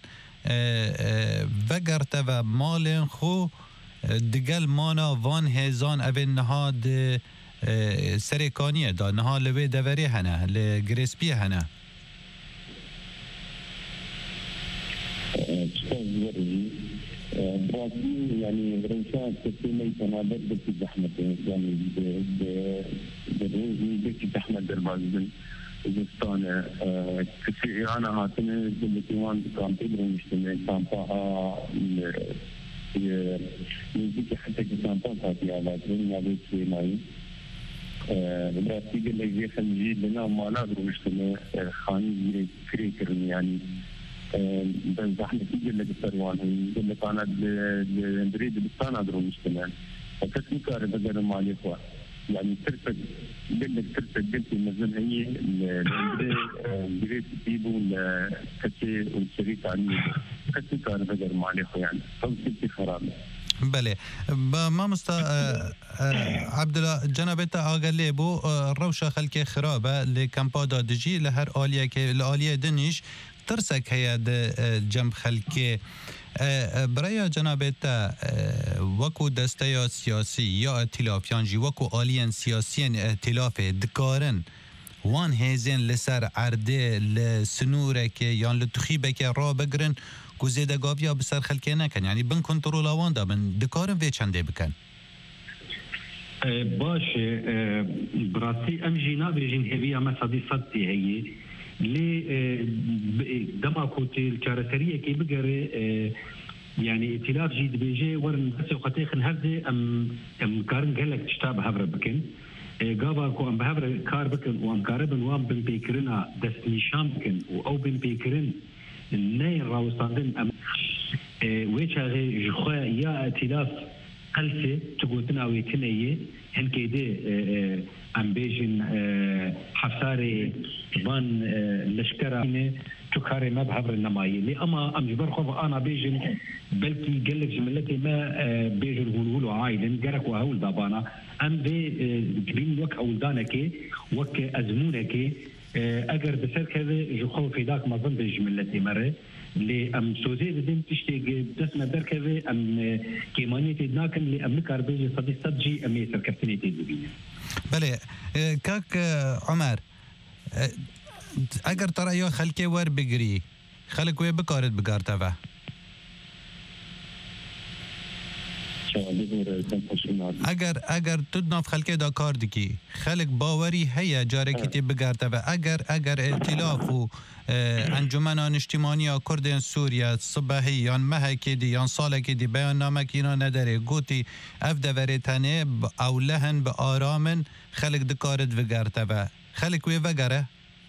وگرته و مال خو دگل مانا وان هزان اوین نهاد سریکانیه دا نها لوی دوری هنه لگریسپیه هنه برازيل يعني روشات تسمي تنادر بس زحمة يعني بالروزي بس زحمة دربازل وزستانة كثير أنا هاتنا بالتيوان كامبيدرو مجتمع كامباها ميزيكي حتى كامبا هاتي على درين يابي سويناي برازيل اللي زي خنجي لنا مالا درو مجتمع خاني كري كرني يعني زحمة تيجي اللي بسروان اللي كانت لندريد بستان درو مجتمع فكتني كار بدر مالي خوا يعني ترتد قلت مثلا هي لندريد تيبو لكتي والشريك عني كتني كار بدر مالي خوا يعني فوسيتي خراب بله ما مستا عبدالله جنابتا آگلی بو روشا خلک خرابه لکمپا دادجی لهر آلیه که لآلیه دنیش ترسك هي جنب خلكي برای جنابتا وكو دسته سياسي يا ائتلاف يانجي وكو آليان سياسيين ائتلاف دكارن وان هيزين لسر عرده لسنورك يان لتخيبك را بگرن كو زيده قاويا بسر خلكي نكن يعني بن كنترول وان دا بن دكارن في چنده بكن باش براسي امجي نابرجين هبيا مسادي صدتي هي لي دماكوتي الكارثريه كي بقري يعني ائتلاف جيد بيجي ورن بس وقتيخن هذه ام كارن قالك تشتاب هبر بكن قاباكو ام بهبر كار بكن وام كاربن وام بن بيكرنا دست نشام بكن او بن بيكرن ناي راوستاندن ام ويتشا جخوا يا ائتلاف قلسه تقولنا ويتنيه هنكيدي ام بيجن حفصاري بان لشكرة تكاري ما بحبر النماية لي أما أم جبر خوف أنا بيجن بلكي قلت جملتي ما بيجن هولو عايدن قرق وهول دابانا أم بي بين وك أول دانكي وك أزمونكي أجر بسر كذا جخوف في ذاك ما ظن بجملتي مرة لي أم سوزي دين تشتي دسنا در كذا أم كيمانية تدناكن لي أم نكار بيجي صدي صدجي أم يسر كفتني تدبينه بله كاك عمر اگر ترى يا خلكي ور بگري خلك وي بكارت بگارتوا اگر تدناف خلكي دا کار دکی خلک باوری هيا جاركتي بگارتوا اگر ائتلاف و انجمنان اجتماعی کردن سوریا صبحی یان مهکی دی یان سالکی دی بیان نامک اینا نداره گوتی اف دورتنه او لهن به آرامن خلق دکارت وگرتوا خلق وی وگره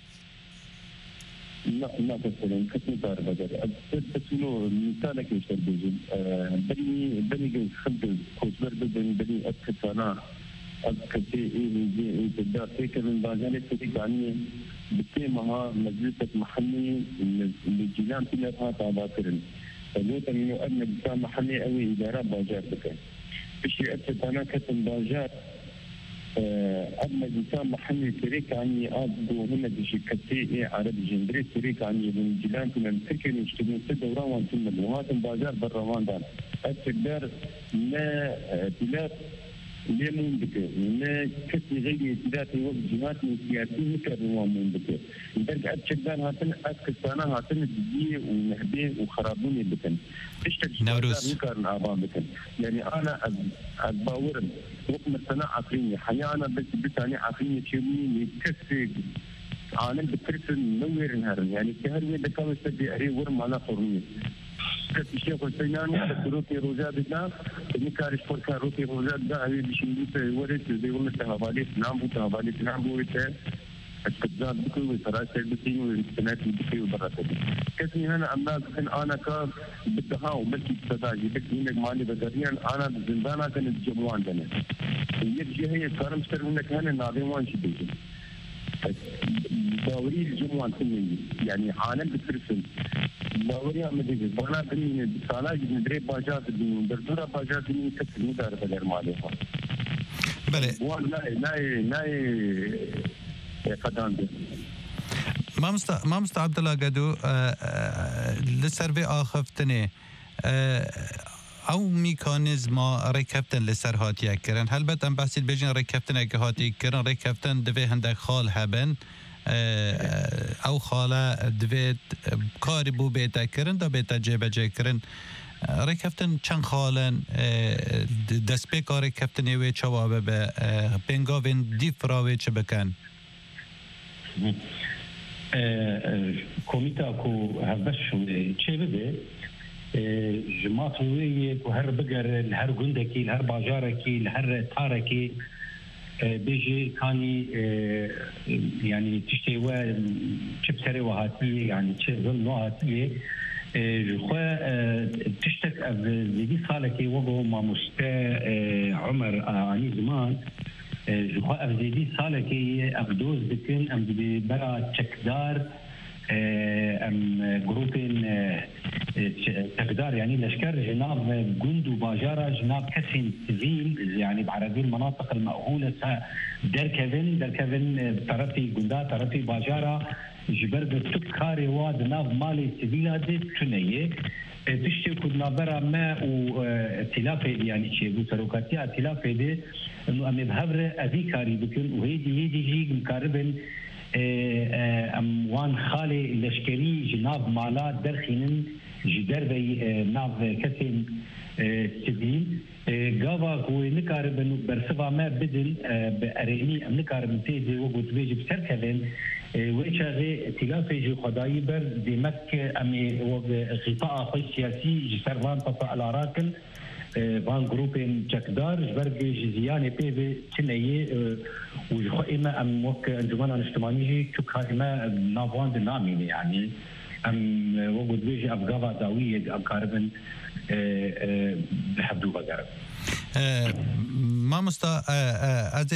لا مثلا كتني دار بدر بسلو مثالك يشتر بيجن بني خلد كوزبر بني أتكتانا أتكتي إيه تدار فكر من باجانة تريد عني بتيمها مجلسة محلي الجيران كلها تعباترن فلوت إنه أن بتاع محلي أوي إدارة باجار بكن بشي أتكتانا كتن باجار أما جسام محلي تريك عني أبدو هنا بشي كتي عربي جندري تريك عني من جيران كنا نفكر نشتغل في دوران وانتم وهاتم باجار بالروان دان أتقدر ما تلاف ليمون بك ما كسي غير ذاتي وجهات سياسي مكرر ومون بك درك أتشكل هاتن أسكتانا هاتن دي ونهبي وخرابوني بكن تشتكي نوروز مكرر عبان بكن يعني أنا أتباور وقت مثلا عقلية حيا أنا بس أنا عقلية شيء كسي عالم بترسل نوير نهر يعني كهر يدكوا يستدي أري ورم على قرنية كتشي قلتيان بروتي روزا بدنا نكارش فرقة روتي روزا ده هذه بشيء ورد زي ولا تهابالي نام بوته الكذاب بكل وتراسل بكين والسنات بكين وبراسل كسي هنا أنا كا بدها وبكي تداجي بكي إنك مالي بدريان أنا زندانا كان الجبوان دنا يجي هي كارم سر إنك هنا ناديوان شديد دوري الجموان كلني يعني عالم بترسل دوري أمدي بانا بني بسالا جندري باجات بني بردورا باجات بني كتير مدار بدر مالها بله وان ناي قدام ما مست عبد الله قدو لسرفي آخفتني او میکانیزما ریکفتن لسر هاتیه کرن هل بد ام بحثی بجین ریکفتن اگه هاتی کرن ریکفتن دوی هندک خال هبن او خاله دوی کاری بو بیتا کرن دا بیتا جیبه جی کرن ریکفتن چند خالن دست بیکا ریکفتنی وی چوابه به پنگاوین دیف راوی چه بکن کمیتا کو هفبش چه بده جماعتوية وهر بقر الهر جندكي الهر باجاركي الهر تاركي بيجي كاني يعني تشتيوا شبسري وهاتي يعني تشغل نوعاتي جخوا تشتك زيدي صالكي وقو ما مستا عمر عني زمان جخوا زيدي صالكي أبدوز بكن أم برا تشكدار ام جروبين تقدار يعني لشكر جناب جند وباجارة جناب كسين سيفيل يعني بعربي المناطق المأهولة دركفن طرفي جندا طرفي باجارة جبر بتكاري واد ناف مالي سيفيلا دي تنيه تشتي كنا برا ما واتلاف يعني شيء بتروكاتي اتلاف دي انه ام بهبر اذيكاري بكل وهيدي جي مقاربن وان خالي لشكري جناب مالات درخين جدر بي ناف كتن سبيل قاوا كوي نكاربن برسفا ما بدل بأريني ام نكاربن تيدي وقت بيجي بسركلن ويشاغي اتلافي جي خداي بر دي مكة امي غطاء خوي سياسي جسروان تطا الاراكل فان جروبين جاكدار جبرجي جزياني بيبي تنيه وجخو إما أم وك أنجمان الاجتماعي شو إما نافوان دنامين يعني أم وجود بيجي أبغاوا داوية أبكاربن بحبدو بقرب ما مستا از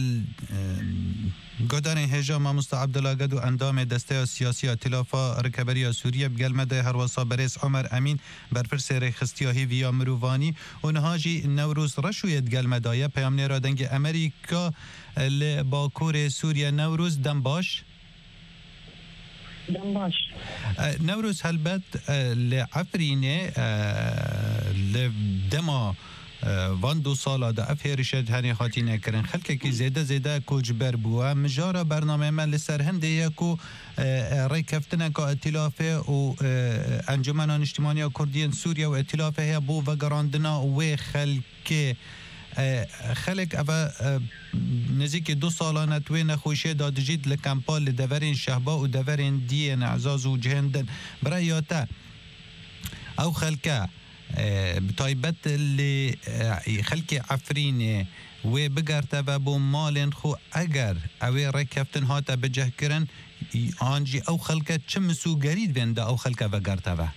گودان هجا ما مستا عبدالله قدو اندام دسته سیاسی ائتلاف رکبری سوریه بگل مده هر وصا برس عمر امین برفرس رخستیا هیویا مروانی اونهاجی نوروز رشویت گل مدایه پیام نیرا دنگ امریکا لباکور سوریه نوروز دم باش نوروز هلبت لعفرینه لدما وان دو سالا دا افهرشت هنی خاطی نکرن خلکه که زیده کوچبر بوا مجارا برنامه من لسر هنده یکو ریکفتنه که ائتلافه و انجمنان اجتماعی کردین سوریه و ائتلافه هیا بو و گراندنا و خلق اوه نزدیک 2 سالانه توی نخوشه دادجید لکمپال لدورین شهبا و دورین دین اعزاز و جهندن برای یاته او خلقه بتایبت اللي خلقي عفريني و بگرته و بو مالن خو اگر اوی رکفتن هاته بجه کرن آنجی او خلقه چه مسوگرید بینده او خلقه و گرته و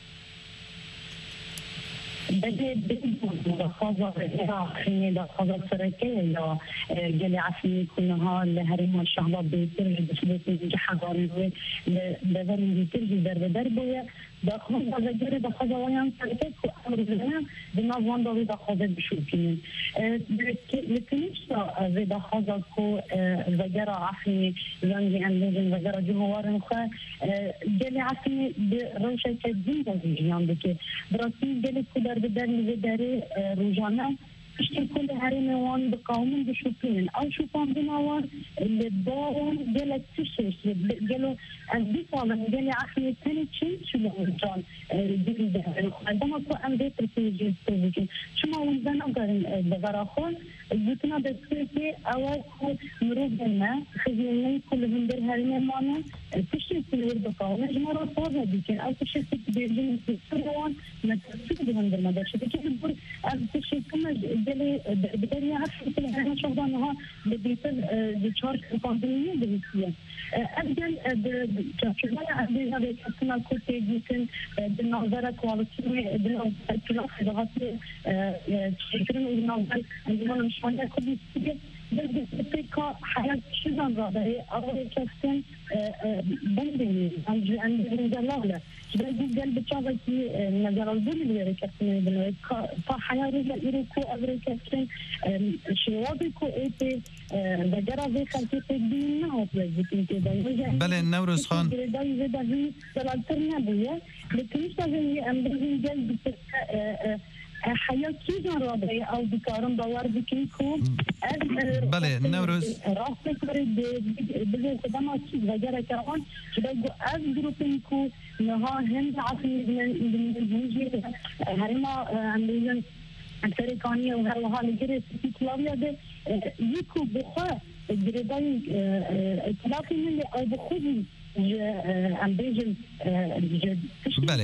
دخوازة خيني دخوازة سركية يا جالي عفني كلها لهريم الشعب بيترج بسبب جحظان لذن بيترج دربوية دخوازة جري دخوازة ويان سركية كأمرنا بنظام دوي دخوازة بشوكين لكنش في دخوازة كو وجرى عفني زنجي أنجن وجرى جهوار خا جالي عفني بروشة كدين دوي جيان بكي براسي جالي كدر بدن بداري روزانه تشتي كل هرم وان بقوم بشوفين أو شوفان بنوان اللي دارن جل تشتش جلو أزدي صالن جل عقلي تاني شو لونجان دي عندما كو أم بيت تيجي تيجي شو ما وزنا قارن بغراخون جتنا بسكتي أول كو مروج لنا خزيني كلهم در هرم مانا تشتي كل بقوم جمرة صارها ديكن أو تشتي بيجين تسروان نتسوق بهم در مدرسة كده بقول تشتي كم جل بدري عارف كل هرم شغلانها بديتر دشار كومبانية بالنسبة أبداً كشغلة أبداً هذا كنا كنت جيتن بالنظرة كواليتي بالنظرة كلا خدمات شكرًا بالنظرة عندما نشوفها كل شيء بالتفكير حياة شجان رادة أول كفتن بندني عند الجلالة جبل قلب شغلتي نظر الدنيا اللي كفتن بالنسبة فحياة رجال إيركو أبري كفتن شوابكو إيه بجرا ذي خلتي تدين نهض لازم كده بله نوروز خان داي داي دلالترنا بيا لكن مش لازم أمبرين قلب حياة كيجان رابعي أو بكارم باور بكيكو بله نوروز راسك بريد بزي خدمة كيز وجرى كران شبقوا جروبينكو نها هند عصمي من الهنجي هرما عندنا التركانية وهروها لجري سيكي كلاوية ده يكو بخوا جريداي اطلاقي من اللي أو بخوزي بله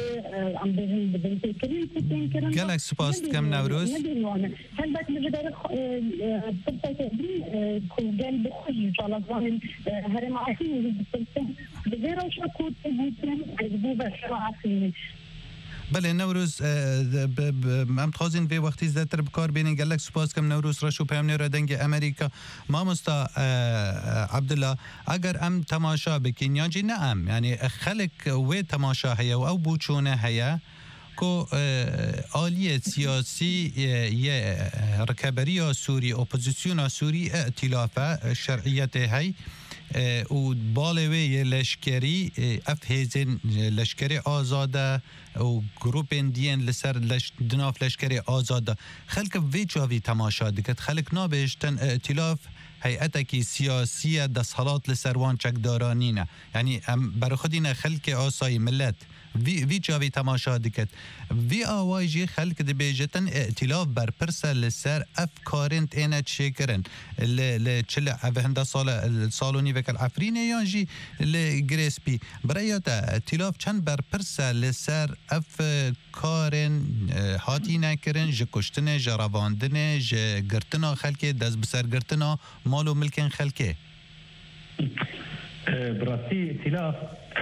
گلک سپاس کم نوروز هل بس مجدر بطلت كوجل بخوجي جالزان هرم عاصمي بغير شكو تبوتن عزبوبة شرع عاصمي بله نوروز ام تخوازین به وقتی زدتر بکار بینین گلک سپاس کم نوروز رشو پیامنی را دنگ امریکا ما مستا عبدالله اگر ام تماشا بکین یا جی نه ام یعنی خلق و تماشا هیا و او بوچونه هیا کو آلیه سیاسی یه رکبری سوری اپوزیسیون سوری ائتلافه شرعیت هی و بالوی لشکری افهزن لشکری آزاده و گروپین دین لسر دناف لشکری آزاده خلق وی چاوی تماشا دکت خلق نابشتن ائتلاف هیئتکی سیاسی دستحالات لسروان چکدارانینه یعنی برای خودین خلق آسای ملت وی جاوی تماشا دکت وی آوایجی خلق دی بیجتن ائتلاف بر پرسه لسر افکارنت اینه چکرن لچل هنده سالونی وکل عفرینه یا جی لگریسپی برای تا ائتلاف چند بر پرسه لسر افکارن هاتی نکرن جه کشتنه جه رواندنه جه گرتنا خلقه دست بسر گرتنا مالو ملکن خلقه براستی ائتلاف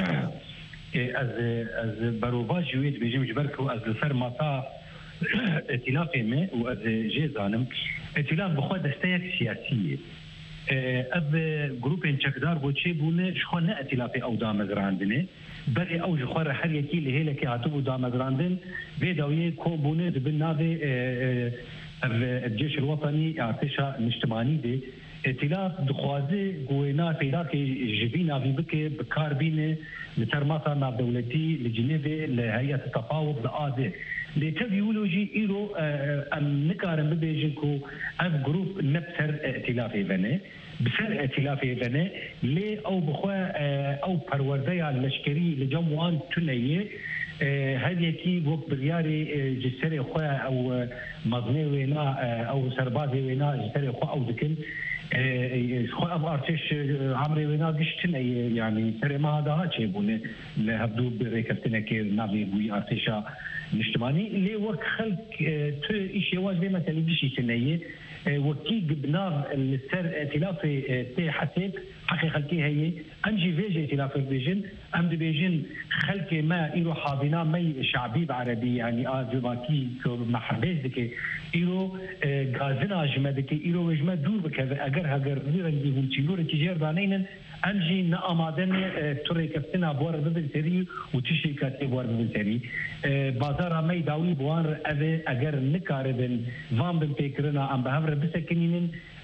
از بروبا جوید بيجم جبركو از الفرماطا ائتلاف ما و از جيزانم ائتلاف بخوا دستيك سياسيه اب جروبين چکدار بو چه بونه شخو نه ائتلاف او دامزراندنه بل او جخور حريكي اللي هي لك عتبو دامزراندن بيداويه كو بونه بالنادي الجيش الوطني ارتشا الاجتماعي دي ائتلاف دخوازي قوينا فيلاك جبينا في بك بكاربينه لترماطا ناف دولتي لجنيفي لهيئة التفاوض لآده لتبيولوجي إيرو أم نكارن ببيجنكو أف جروب نبسر ائتلافي بني بسر ائتلافي بني لي أو بخوا أو پرورديا لشكري لجموان تنية هذه وقت برياري جسري خواه أو مظني وينا أو سربازي وينا جسري خواه أو ذكن خو اب ارتش عمري وينا قشتن يعني ترى ما هذا هاتشي بونه لهبدو بريكفتنا كي نابي بوي ارتشا الاجتماعي اللي وقت خلق تو ايش واجبه مثلا بشي تنيه وكي قبناف السر ائتلافي تي حسيب حقيقتي هي امجي فيجي ائتلاف الفيجن ام دي بيجن خلق ما ايرو حاضنا مي شعبي عربي يعني ازباكي محبز دك ايرو غازنا جمدك ايرو وجما دور بك اگر نيرندي هم تشيلور تجار دانين امجي نامادن توري كفتنا بور ببلتري وتشيكات بور ببلتري بازار مي داوي بوان اگر نكاربن فام بن فكرنا ام بهفر بسكنين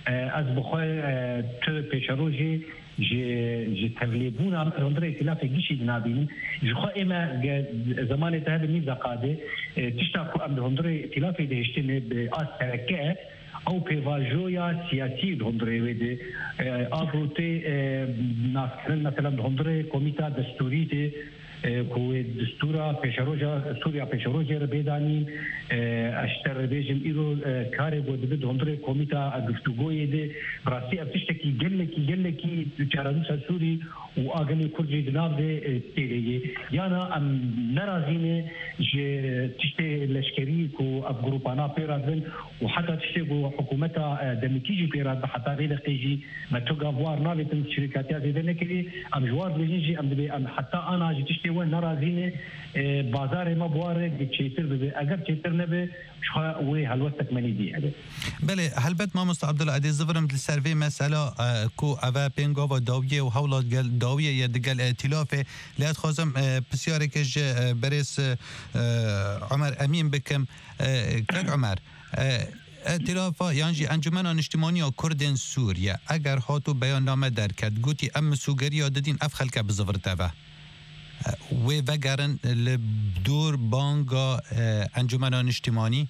از بخوای تو پیشروجی جی تغلیبون هم هندره ائتلاف گیشی نبینیم جخوا اما زمان تهد میز قاده تشتا کو ام هندره ائتلاف دهشتن به آس ترکه او پیواژویا سیاسی هندره وده آفروته ناسکرن مثلا هندره کمیته دستوری ده که دستورا پیشروجا سوریا پیشروجا رو بدانیم اشتر بیشم ایرو کاری بود به هندره کمیته گفتگوی ده راستی ابتشتکی گلکی چارانوس سوری و آگلی کرجی جناب ده تیریه یانا ام نرازینه جه تشته لشکری کو اب گروپانا پیرازن و حتی تشته کو حکومتا دمکیجی پیراز حتی غیر قیجی ما توقع وار نابتن شرکاتی زیده نکلی ام جوار بلیجی ام حتی آنا جه تشته و نرازینه بازار ما بواره چیتر ببه اگر چیتر نبه شخوا وی حلوت تکملی دی هده بله هلبت ما مستعد عبدالعزیز زفرم دل سروی مسئله کو اوه پینگا و داویه و حولات داویه یا دگل ائتلافه لیت خوازم بسیاری کش برس عمر امین بکم کک عمر ائتلافا یعنی انجمن اجتماعی کردن سوریه اگر هاتو بیان نامه درکد گوتی ام سوگری دادین اف خلک بزفرتوه و وگرن لدور بانگا انجمنان اجتماعی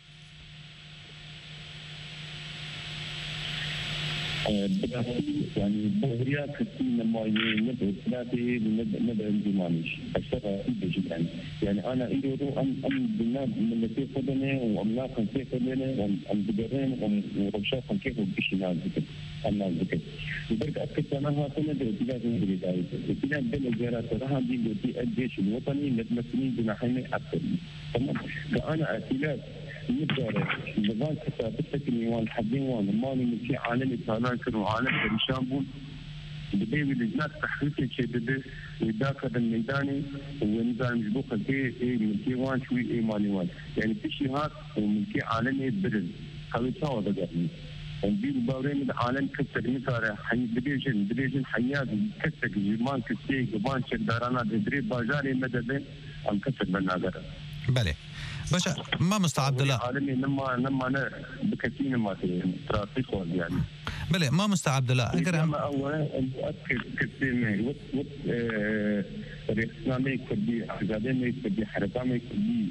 يعني بوريا كثير لما ينبغي ثلاثة نبغي انضمامش أشتغل جدا يعني أنا إيرو أم بالناس من اللي في خدمة وأملاك كيف خدمة وأم بدرين ورشاق كيف وبيش ناس ذكر الناس ذكر وبرك أكيد أنا هاتنا بالاتجاه الجديد الاتجاه بين الجيرات راح عندي الجيش الوطني متمثلين بناحية أكثر تمام فأنا ائتلاف نقدر نظام كتابتك نيوان حدين وان مالي من شيء عالمي تناكر وعالم بريشامبون بدي لجنات تحقيق شيء بدي وذاك الميداني ونظام جبوك كي من كي وان شوي اي مالي وان يعني في شيء هات ومن كي عالمي برز قوي سوا دقائق ندير باورين العالم كسر مثلا حي بديجن حيات كسر جمان كسي جبان شدارانا بدري بازاري مدد ام كسر بالناظر بله باشه ما مستعد لا عالمي لما انا بكثير ما ترافيق يعني بله ما مستعد لا اگر هم اولا مؤكد كثير من رئيسنامي كردي احزابي كردي حركامي كردي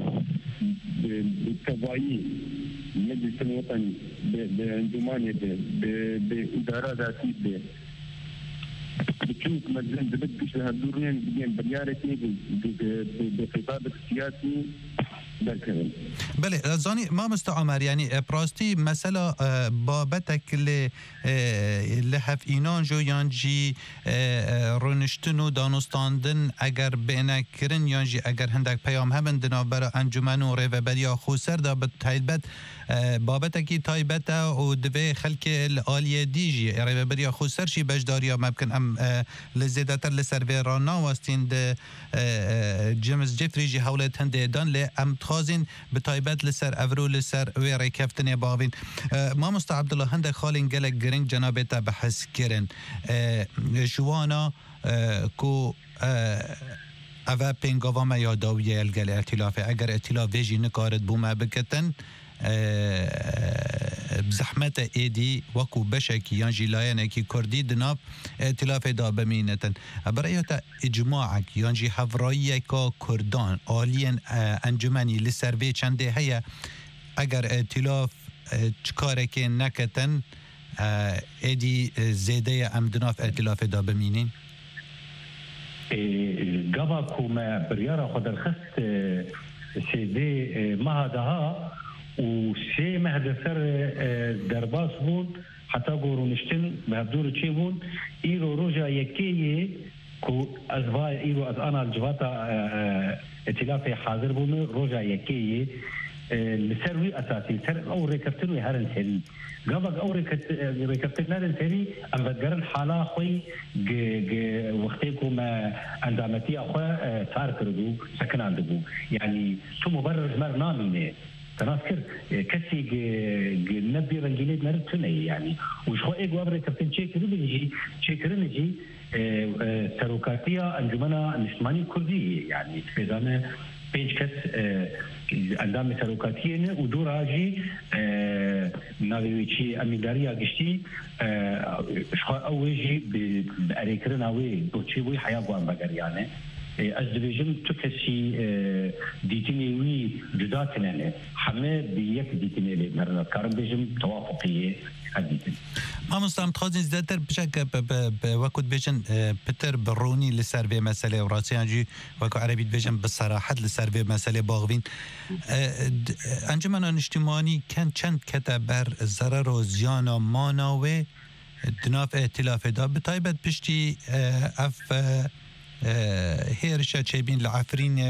بالتوعية المجلس الوطني بانضمامه باداره ذاتيه بتشوف مجلس بدك هالدورين بين بريارتي بخطاب السياسي بله زانی ما مستعمر یعنی پراستی مثلا بابتک لحف اینان جو یانجی رونشتن و دانستاندن اگر بینه کرن یانجی اگر هندک پیام هم دنابر انجمن و ریوبری خوسر دا بتایبت بابتکی تایبت و دوی خلک الالیه دیجی ریوبری خوسر شی بجداری ممکن ام لزیدتر لسروی رانا واستین ده جیمز جفری جی حولت هنده دان لی ام خازين بتايبات لسر أفرو لسر ويري كفتني باوين ما مستعد الله هندك خالين قالك جرين جنابتا بحس كرن جوانا كو أفا بينغوفا ما يادوية الجل ائتلاف اگر ائتلاف بيجي نكارد بوما بكتن بزحمة ايدي وكو بشكي يانجي لاينكي كردي دناب ائتلاف دا بمينتن برأيوتا اجماعك يانجي حفرايكا كردان آلين انجمني لسروي چنده هيا اگر ائتلاف چكاركي نكتن ايدي زيده امدناف ائتلاف دا بمينين قبا كوما بريارة خد الخست سيدي مهدها وشي مهدسر درباس بون حتى قورو نشتن مهدور چي بون ايرو روجا يكيه كو ازواي ايرو از انا الجواتا ائتلافي حاضر بون روجا يكيه لسروي اساسي سر او ريكرتنوي هرن سري قبل او ريكرتن هرن سري ام بدقرن حالا خوي وقتيكو ما اندامتي اخوة صار كردو سكن عندبو يعني شو مبرر مر نامينه تناصر كسي نبي رنجيليد مرتني يعني وشو ايه قبل كابتن شيكرو بيجي شيكرنجي سروكاتيا انجمنا نسماني كردي يعني في زمان بيج كس اندام سروکاتیه و دور آجی ناویچی امیداریا گشتی اوجی به اریکرن اوی دوچی وی حیا قوام بگریانه از دیویژن تو کسی دیتینیوی جدا کننه همه به یک دیتینیلی مرد کارم بیشم توافقیه حدیث ما مستعمل خازن زیادتر بشکل به وقت بیشن پتر برونی لسر به مسئله وراسیان جی وقت عربی بیشن بصراحت لسر به مسئله باغوین انجمن اجتماعی کن چند کتبر ضرر و زیان و ماناوه دناف ائتلاف دا بتایبت پشتی اف هيرشا تشابين العفرين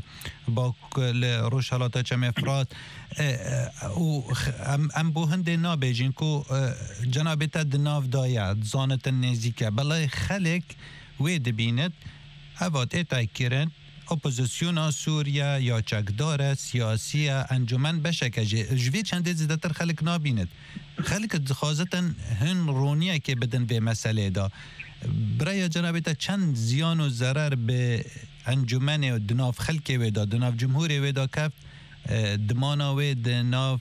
لروش هلاتا چم افراد و ام بو هنده نابیجین کو جنابتا دناف داید زانت نزیکه بلای خلق وید بیند هواد ایتای کرن اپوزیسیون سوریا یا چکدار سیاسی انجمن بشکه جوی چنده زیدتر خلق نابیند خلق دخوازتن هن رونیه که بدن به مسئله دا برای جنابتا چند زیان و ضرر به انجمن و دناف خلق ویدا دناف جمهور ویدا کف دمانا و دناف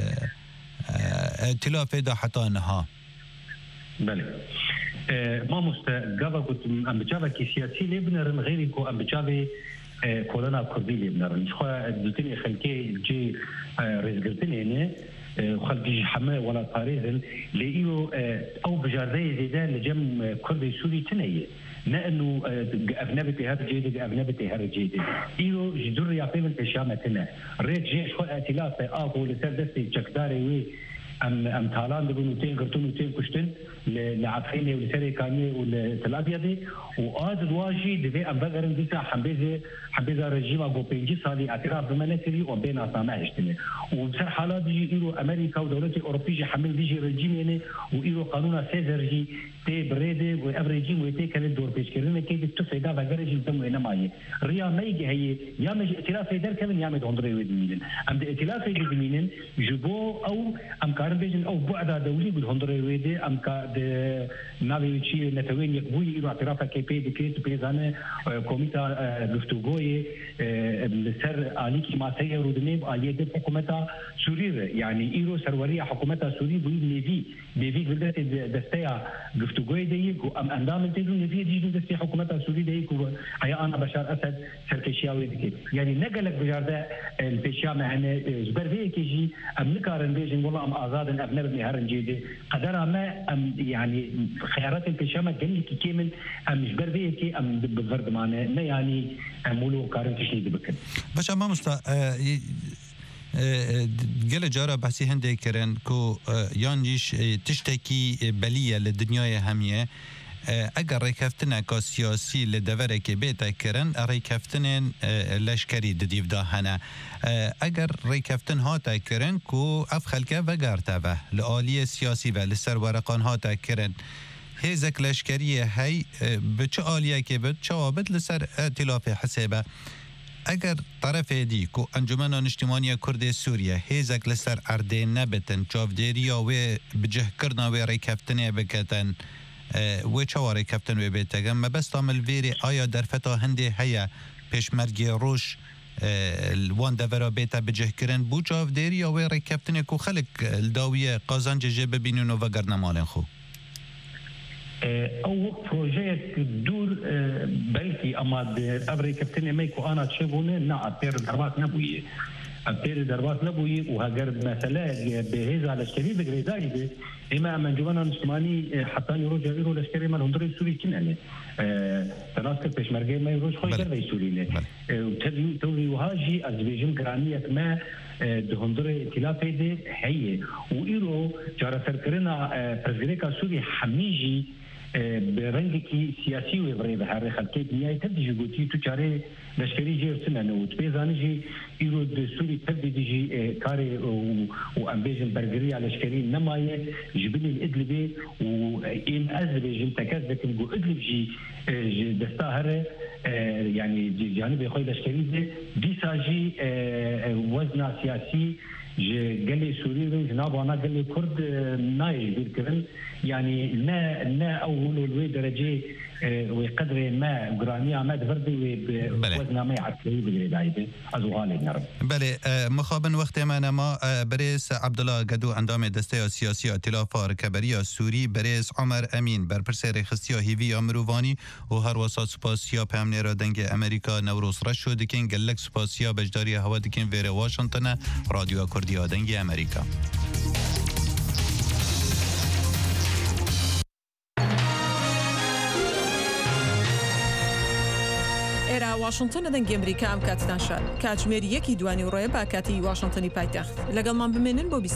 ائتلاف ویدا حتی نها بله ما مستقبل كنت ام بجاوه كي سياسي لبنرن غيري كو ام بجاوه كورونا كردي لبنرن خو دلتني خلكي جي رزقتني هنا خلقي حماة ولا طاريزن لإيو أو بجاردية زيدان لجم كردي سوري تنية لأنه أبنبتي هذا جيد أبنبتي هذا جيد إيو جدور يعطي من تشامتنا ريت جيش خو ائتلاف آبو لسر دستي جكداري وي ام تالان دبن وتين كرتون وتين كشتن لعفيني ولسري كاني ولتلابيدي وآد الواجي دبي ام بغرن ديسا حبيزه رجيم ابو بينجي صالي اعتراف بمناتري وبين اسامه اشتني وبصر حالات يجي ايرو امريكا ودولة اوروبيه حمل ديجي رجيم يعني وايرو قانون سيزرجي تي بريدي وافريجيم وتي كان دور بيشكرنا كي بتفيدا بغرج الدم هنا ماي ريا ميجي هي يا مش ائتلاف يدر كمان يا مد اندري ودمين ام ائتلاف يدمين جبو او ام بيجن او بعد دولي بالهندري ويدي ام كاد نافيتشي نتوين يكبوي الى اعتراف كي بي ديكريت بيزانه كوميتا گفتگوی لسر آلیکی ما سیر و دنیب آلیه حکومت سوریه يعني ایرو سروری حکومت سوری بوید نیوی قدرت دسته گفتگوی دیگ و ام اندام تیزو نیوی دیجو دسته حکومت سوری دیگ و هيا انا بشار اسد سرکشیاوی دیگه يعني نقلك بجارده البيشيا معنا زبرفيه كيجي ام نكارن بيجن والله ام ازاد ابنر نهار جيدي قدر ما ام يعني خيارات البيشيا ما قال لك كامل ام زبرفيه كي ام بالفرد معنا ما يعني مولو كارن تشني دبكن باش ما مستا قال جارة بحثي هندي كرن كو يانجيش تشتكي بلية للدنيا همية اگر ریکفتن که سیاسی لدوره که بیت کرن ریکفتن لشکری ددیو دا هنه اگر ریکفتن ها تا کرن کو اف خلکه وگرته و لعالی سیاسی و لسر ورقان ها تا کرن هیزک لشکری هی به چه آلیه که بد چوابد لسر ائتلاف حسابه اگر طرف دی کو انجمن اجتماعی کرد سوریه هیزک لسر اردین نبتن چاودیری و بجه کرنا و ریکفتن بکتن و چواری کفتن و بیتگم ما بس تعمل ویری آیا در فتا هنده هیا پیشمرگی روش وان دورا بیتا بجه کرن بو چاو دیری یا ویری کفتن کو خلق الداویه قازان جه ببینون و گرنمالن خو او بروجيت دور بلكي اما ابري كابتن ميكو انا تشوفونه نا ابير دربات نبوي ابير دربات نبوي وهاجر مثلا بهذا الاشكاليه بغريزاي اما من جوانا نسماني حتى يرجع يرو الاشكاليه مال هندري سوري كنانه تناسك بيشمرغي ما يروش خوي غير سوري وتدي توري وهاجي ازبيجن جرانيه ما دهندري ائتلاف دي هي ويرو جرى سركرنا برزيليكا سوري حميجي برنگی سیاسی و برای بحر خلقی دنیای تبدیجی گویی تو چاره لشکری جرسنا نوت بیزانجی ایرو دستوری تبدیجی کاری و امبیجن برگری على لشکری نمایه جبل الادلبی و این ازبیجن تکذب کن جو ادلبی دستاهره يعني جانب خوي لشكري دي ساجي وزن سياسي قال سوري جنابنا قال لي كرد نايج بيركرن يعني نا اول الوي درجه وقدر ما جرانيا ما دفردي وزن ما يعطي بالعيده ازوالي نرم بله مخابن وقت ما بريس عبد الله قدو اندام دسته سیاسی ائتلاف رکبری سوری بريس عمر امین بر پرسر خستیا هیوی امروانی و هر وسط سپاسیا پامنه را دنگ امریکا نوروز رش شد کن گلک سپاسیا بجداری هوا دکن ویر واشنطن رادیو کردی دنگ امریکا واشنطن دەنگی ئەمریکا ئەم کاتتان شار کاتژمێری 1 دوانی ڕۆیە با کاتی واشنطنی پایتەخت لەگەڵمان بمێنن بۆ